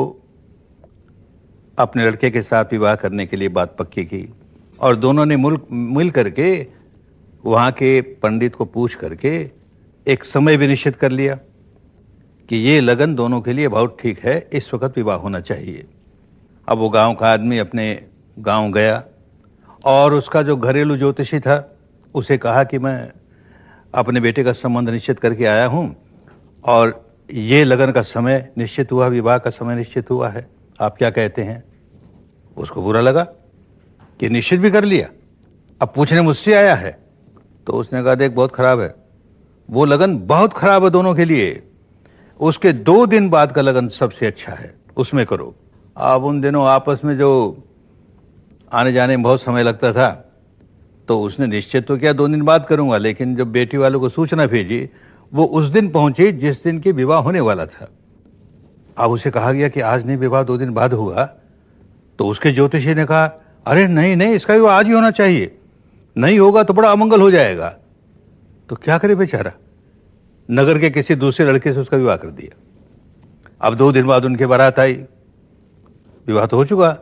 अपने लड़के के साथ विवाह करने के लिए बात पक्की की, और दोनों ने मिल करके वहां के पंडित को पूछ करके एक समय भी निश्चित कर लिया कि ये लगन दोनों के लिए बहुत ठीक है, इस वक्त विवाह होना चाहिए। अब वो गांव का आदमी अपने गांव गया और उसका जो घरेलू ज्योतिषी था उसे कहा कि मैं अपने बेटे का संबंध निश्चित करके आया हूं और ये लगन का समय निश्चित हुआ, विवाह का समय निश्चित हुआ है, आप क्या कहते हैं? उसको बुरा लगा कि निश्चित भी कर लिया, अब पूछने मुझसे आया है। तो उसने कहा देख बहुत खराब है, वो लगन बहुत खराब है दोनों के लिए, उसके 2 दिन बाद का लगन सबसे अच्छा है, उसमें करो। अब उन दिनों आपस में जो आने जाने में बहुत समय लगता था, तो उसने निश्चित तो किया 2 दिन बाद करूंगा, लेकिन जब बेटी वालों को सूचना भेजी वो उस दिन पहुंची जिस दिन की विवाह होने वाला था। अब उसे कहा गया कि आज नहीं, विवाह 2 दिन बाद होगा। तो उसके ज्योतिषी ने कहा अरे नहीं नहीं, इसका विवाह आज ही होना चाहिए, नहीं होगा तो बड़ा अमंगल हो जाएगा। तो क्या करे बेचारा, नगर के किसी दूसरे लड़के से उसका विवाह कर दिया। अब 2 दिन बाद उनके बारात आई, विवाह तो हो चुका।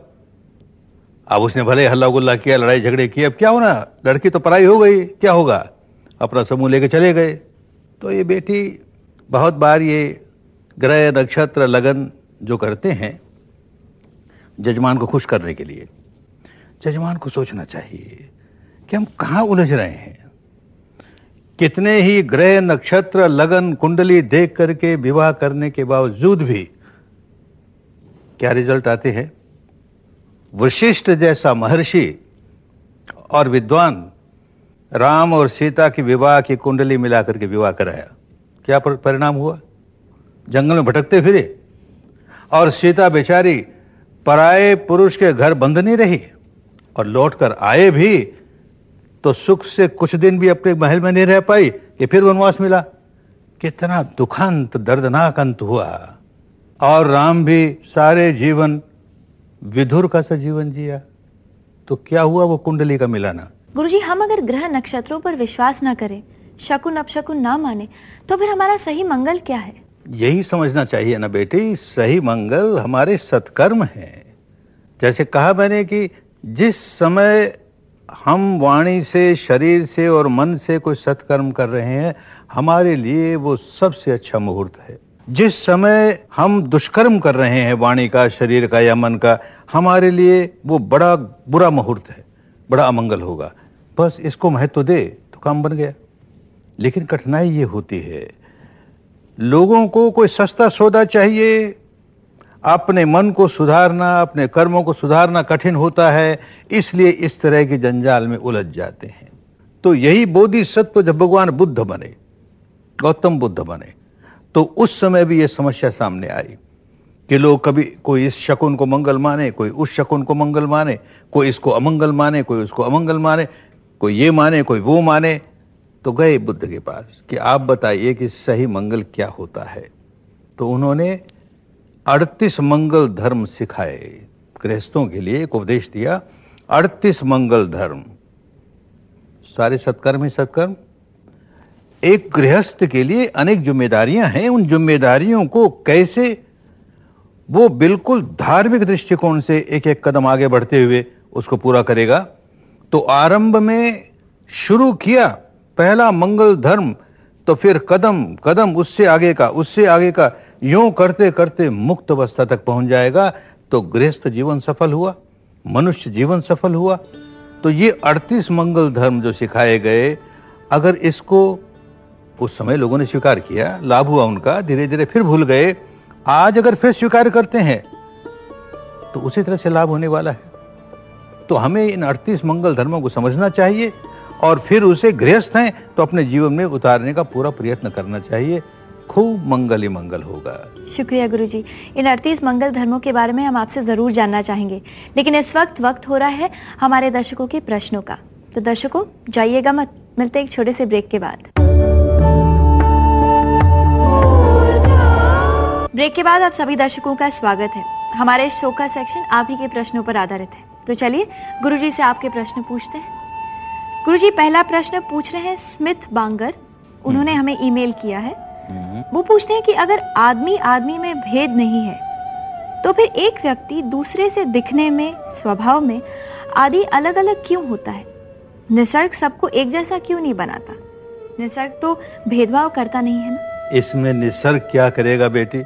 अब उसने भले हल्ला गुल्ला किया, लड़ाई झगड़े किए, अब क्या होना, लड़की तो पराई हो गई, क्या होगा, अपना समूह लेके चले गए। तो ये बेटी बहुत बार ये ग्रह नक्षत्र लगन जो करते हैं जजमान को खुश करने के लिए, जजमान को सोचना चाहिए कि हम कहां उलझ रहे हैं। कितने ही ग्रह नक्षत्र लगन कुंडली देख करके विवाह करने के बावजूद भी क्या रिजल्ट आते हैं। वशिष्ठ जैसा महर्षि और विद्वान राम और सीता की विवाह की कुंडली मिलाकर के विवाह कराया, क्या परिणाम हुआ? जंगल में भटकते फिरे और सीता बेचारी पराये पुरुष के घर बंद नहीं रही, और लौटकर आए भी तो सुख से कुछ दिन भी अपने महल में नहीं रह पाई कि फिर वनवास मिला। कितना दुखंत दर्दनाक अंत हुआ। और राम भी सारे जीवन विधुर का सा जीवन जिया। तो क्या हुआ वो कुंडली का मिलाना।
गुरुजी, हम अगर ग्रह नक्षत्रों पर विश्वास ना करें, शकुन अपशकुन ना माने, तो फिर हमारा सही मंगल क्या है?
यही समझना चाहिए ना बेटी, सही मंगल हमारे सत्कर्म हैं। जैसे कहा मैंने कि जिस समय हम वाणी से, शरीर से और मन से कोई सत्कर्म कर रहे हैं, हमारे लिए वो सबसे अच्छा मुहूर्त है। जिस समय हम दुष्कर्म कर रहे हैं वाणी का, शरीर का या मन का, हमारे लिए वो बड़ा बुरा मुहूर्त है, बड़ा अमंगल होगा। बस इसको महत्व दे तो काम बन गया। लेकिन कठिनाई ये होती है, लोगों को कोई सस्ता सौदा चाहिए, अपने मन को सुधारना, अपने कर्मों को सुधारना कठिन होता है, इसलिए इस तरह के जंजाल में उलझ जाते हैं। तो यही बोधिसत्व जब भगवान बुद्ध बने, गौतम बुद्ध बने, तो उस समय भी यह समस्या सामने आई कि लोग कभी कोई इस शकुन को मंगल माने, कोई उस शकुन को मंगल माने, कोई इसको अमंगल माने, कोई उसको अमंगल माने, कोई ये माने, कोई वो माने। तो गए बुद्ध के पास कि आप बताइए कि सही मंगल क्या होता है। तो उन्होंने 38 मंगल धर्म सिखाए, गृहस्थों के लिए एक उपदेश दिया। 38 मंगल धर्म, सारे सत्कर्म ही सत्कर्म। एक गृहस्थ के लिए अनेक जिम्मेदारियां हैं, उन जिम्मेदारियों को कैसे वो बिल्कुल धार्मिक दृष्टिकोण से एक एक कदम आगे बढ़ते हुए उसको पूरा करेगा। तो आरंभ में शुरू किया पहला मंगल धर्म, तो फिर कदम कदम उससे आगे का, उससे आगे का, यूं करते करते मुक्त अवस्था तक पहुंच जाएगा। तो गृहस्थ जीवन सफल हुआ, मनुष्य जीवन सफल हुआ। तो ये 38 मंगल धर्म जो सिखाए गए, अगर इसको उस समय लोगों ने स्वीकार किया, लाभ हुआ उनका, धीरे धीरे फिर भूल गए, आज अगर फिर स्वीकार करते हैं तो उसी तरह से लाभ होने वाला है। तो हमें इन 38 मंगल धर्मों को समझना चाहिए और फिर उसे गृहस्थ हैं तो अपने जीवन में उतारने का पूरा प्रयत्न करना चाहिए। खूब मंगल ही मंगल होगा।
शुक्रिया गुरुजी। इन 38 मंगल धर्मों के बारे में हम आपसे जरूर जानना चाहेंगे, लेकिन इस वक्त हो रहा है हमारे दर्शकों के प्रश्नों का। तो दर्शकों जाइएगा मत, मिलते एक छोटे से ब्रेक के बाद। ब्रेक के बाद आप सभी दर्शकों का स्वागत है। हमारे शो का सेक्शन आप ही के प्रश्नों पर आधारित है। तो चलिए गुरुजी से आपके प्रश्न पूछते हैं। गुरुजी, पहला प्रश्न पूछ रहे हैं स्मिथ बांगर, उन्होंने हमें ईमेल किया है। वो पूछते हैं कि अगर आदमी आदमी में भेद नहीं है तो फिर एक व्यक्ति दूसरे से दिखने में, स्वभाव में आदि अलग अलग क्यों होता है? निसर्ग सबको एक जैसा क्यों नहीं बनाता? निसर्ग तो भेदभाव करता नहीं है ना।
इसमें निसर्ग क्या करेगा बेटी?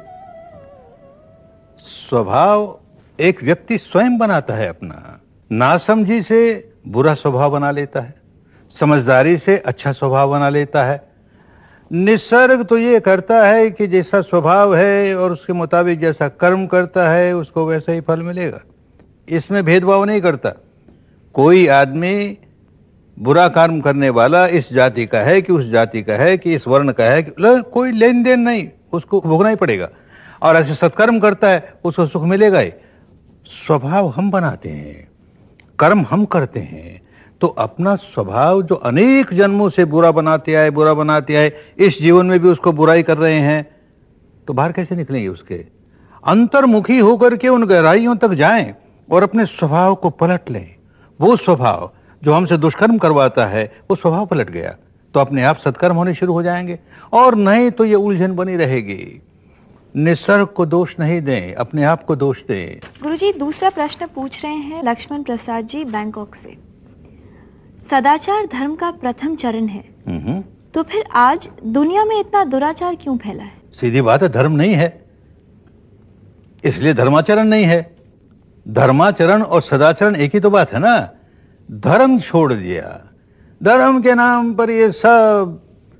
स्वभाव एक व्यक्ति स्वयं बनाता है अपना। नासमझी से बुरा स्वभाव बना लेता है, समझदारी से अच्छा स्वभाव बना लेता है। निसर्ग तो ये करता है कि जैसा स्वभाव है और उसके मुताबिक जैसा कर्म करता है उसको वैसा ही फल मिलेगा। इसमें भेदभाव नहीं करता। कोई आदमी बुरा कर्म करने वाला इस जाति का है कि उस जाति का है कि इस वर्ण का है कि कोई लेन देन नहीं, उसको भोगना ही पड़ेगा। और ऐसे सत्कर्म करता है उसको सुख मिलेगा ही। स्वभाव हम बनाते हैं, कर्म हम करते हैं। तो अपना स्वभाव जो अनेक जन्मों से बुरा बनाते आए, इस जीवन में भी उसको बुराई कर रहे हैं, तो बाहर कैसे निकलेंगे? उसके अंतर्मुखी होकर के उन गहराइयों तक जाएं और अपने स्वभाव को पलट लें। वो स्वभाव जो हमसे दुष्कर्म करवाता है वो स्वभाव पलट गया तो अपने आप सत्कर्म होने शुरू हो जाएंगे, और नहीं तो ये उलझन बनी रहेगी। निसर्ग को दोष नहीं दें, अपने आप को दोष दें।
गुरुजी, दूसरा प्रश्न पूछ रहे हैं लक्ष्मण प्रसाद जी बैंकॉक से। सदाचार धर्म का प्रथम चरण है, तो फिर आज दुनिया में इतना दुराचार क्यों फैला है?
सीधी बात है, धर्म नहीं है इसलिए धर्माचरण नहीं है। धर्माचरण और सदाचरण एक ही तो बात है ना। धर्म छोड़ दिया, धर्म के नाम पर ये सब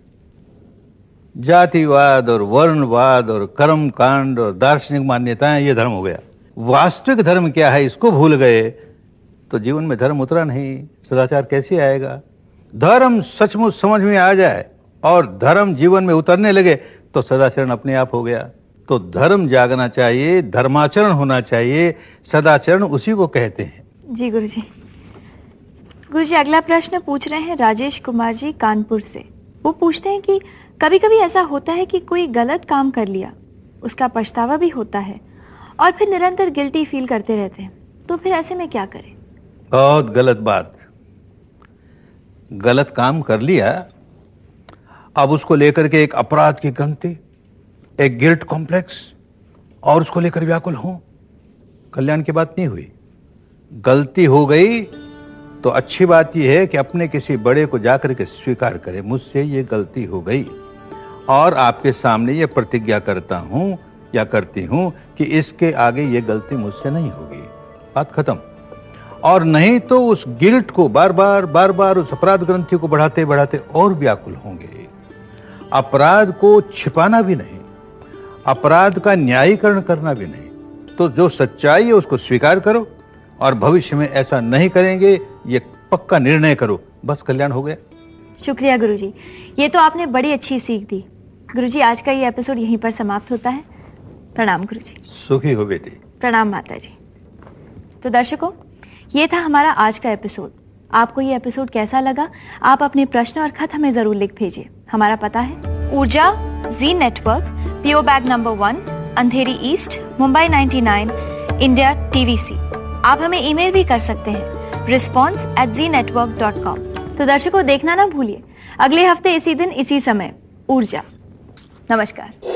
जातिवाद और वर्णवाद और कर्म कांड और दार्शनिक मान्यताएं, ये धर्म हो गया। वास्तविक धर्म क्या है इसको भूल गए तो जीवन में धर्म उतरा नहीं, सदाचार कैसे आएगा? धर्म सचमुच समझ में आ जाए और धर्म जीवन में उतरने लगे तो सदाचरण अपने आप हो गया। तो धर्म जागना चाहिए, धर्माचरण होना चाहिए, सदाचरण उसी को कहते हैं।
जी गुरुजी। गुरुजी, अगला प्रश्न पूछ रहे हैं राजेश कुमार जी कानपुर से। वो पूछते हैं कि कभी कभी ऐसा होता है कि कोई गलत काम कर लिया, उसका पछतावा भी होता है और फिर निरंतर गिल्टी फील करते रहते हैं, तो फिर ऐसे में क्या करें?
बहुत गलत बात। गलत काम कर लिया, अब उसको लेकर के एक अपराध की ग्रंथि, एक गिल्ट कॉम्प्लेक्स और उसको लेकर व्याकुल हो, कल्याण की बात नहीं हुई। गलती हो गई तो अच्छी बात यह है कि अपने किसी बड़े को जाकर के स्वीकार करें, मुझसे ये गलती हो गई और आपके सामने ये प्रतिज्ञा करता हूं या करती हूं कि इसके आगे ये गलती मुझसे नहीं होगी, बात खत्म। और नहीं तो उस गिल्ट को बार बार उस अपराध ग्रंथि को बढ़ाते बढ़ाते और व्याकुल होंगे। अपराध को छिपाना भी नहीं, अपराध का न्यायीकरण करना भी नहीं। तो जो सच्चाई है उसको स्वीकार करो और भविष्य में ऐसा नहीं करेंगे, ये पक्का निर्णय करो, बस कल्याण हो गया।
शुक्रिया गुरुजी, ये तो आपने बड़ी अच्छी सीख दी। गुरुजी, आज का ये एपिसोड यहीं पर समाप्त होता है। प्रणाम गुरुजी।
सुखी हो बेटी।
प्रणाम माता जी। तो दर्शकों, ये था हमारा आज का एपिसोड। आपको ये एपिसोड कैसा लगा? आप अपने प्रश्न और खत हमें जरूर लिख भेजिए। हमारा पता है Urja G network, PO bag number 1, Andheri east, Mumbai 99, India, TVC। आप हमें ईमेल भी कर सकते हैं response@znetwork.com। तो दर्शकों, देखना ना भूलिए अगले हफ्ते इसी दिन इसी समय ऊर्जा। नमस्कार।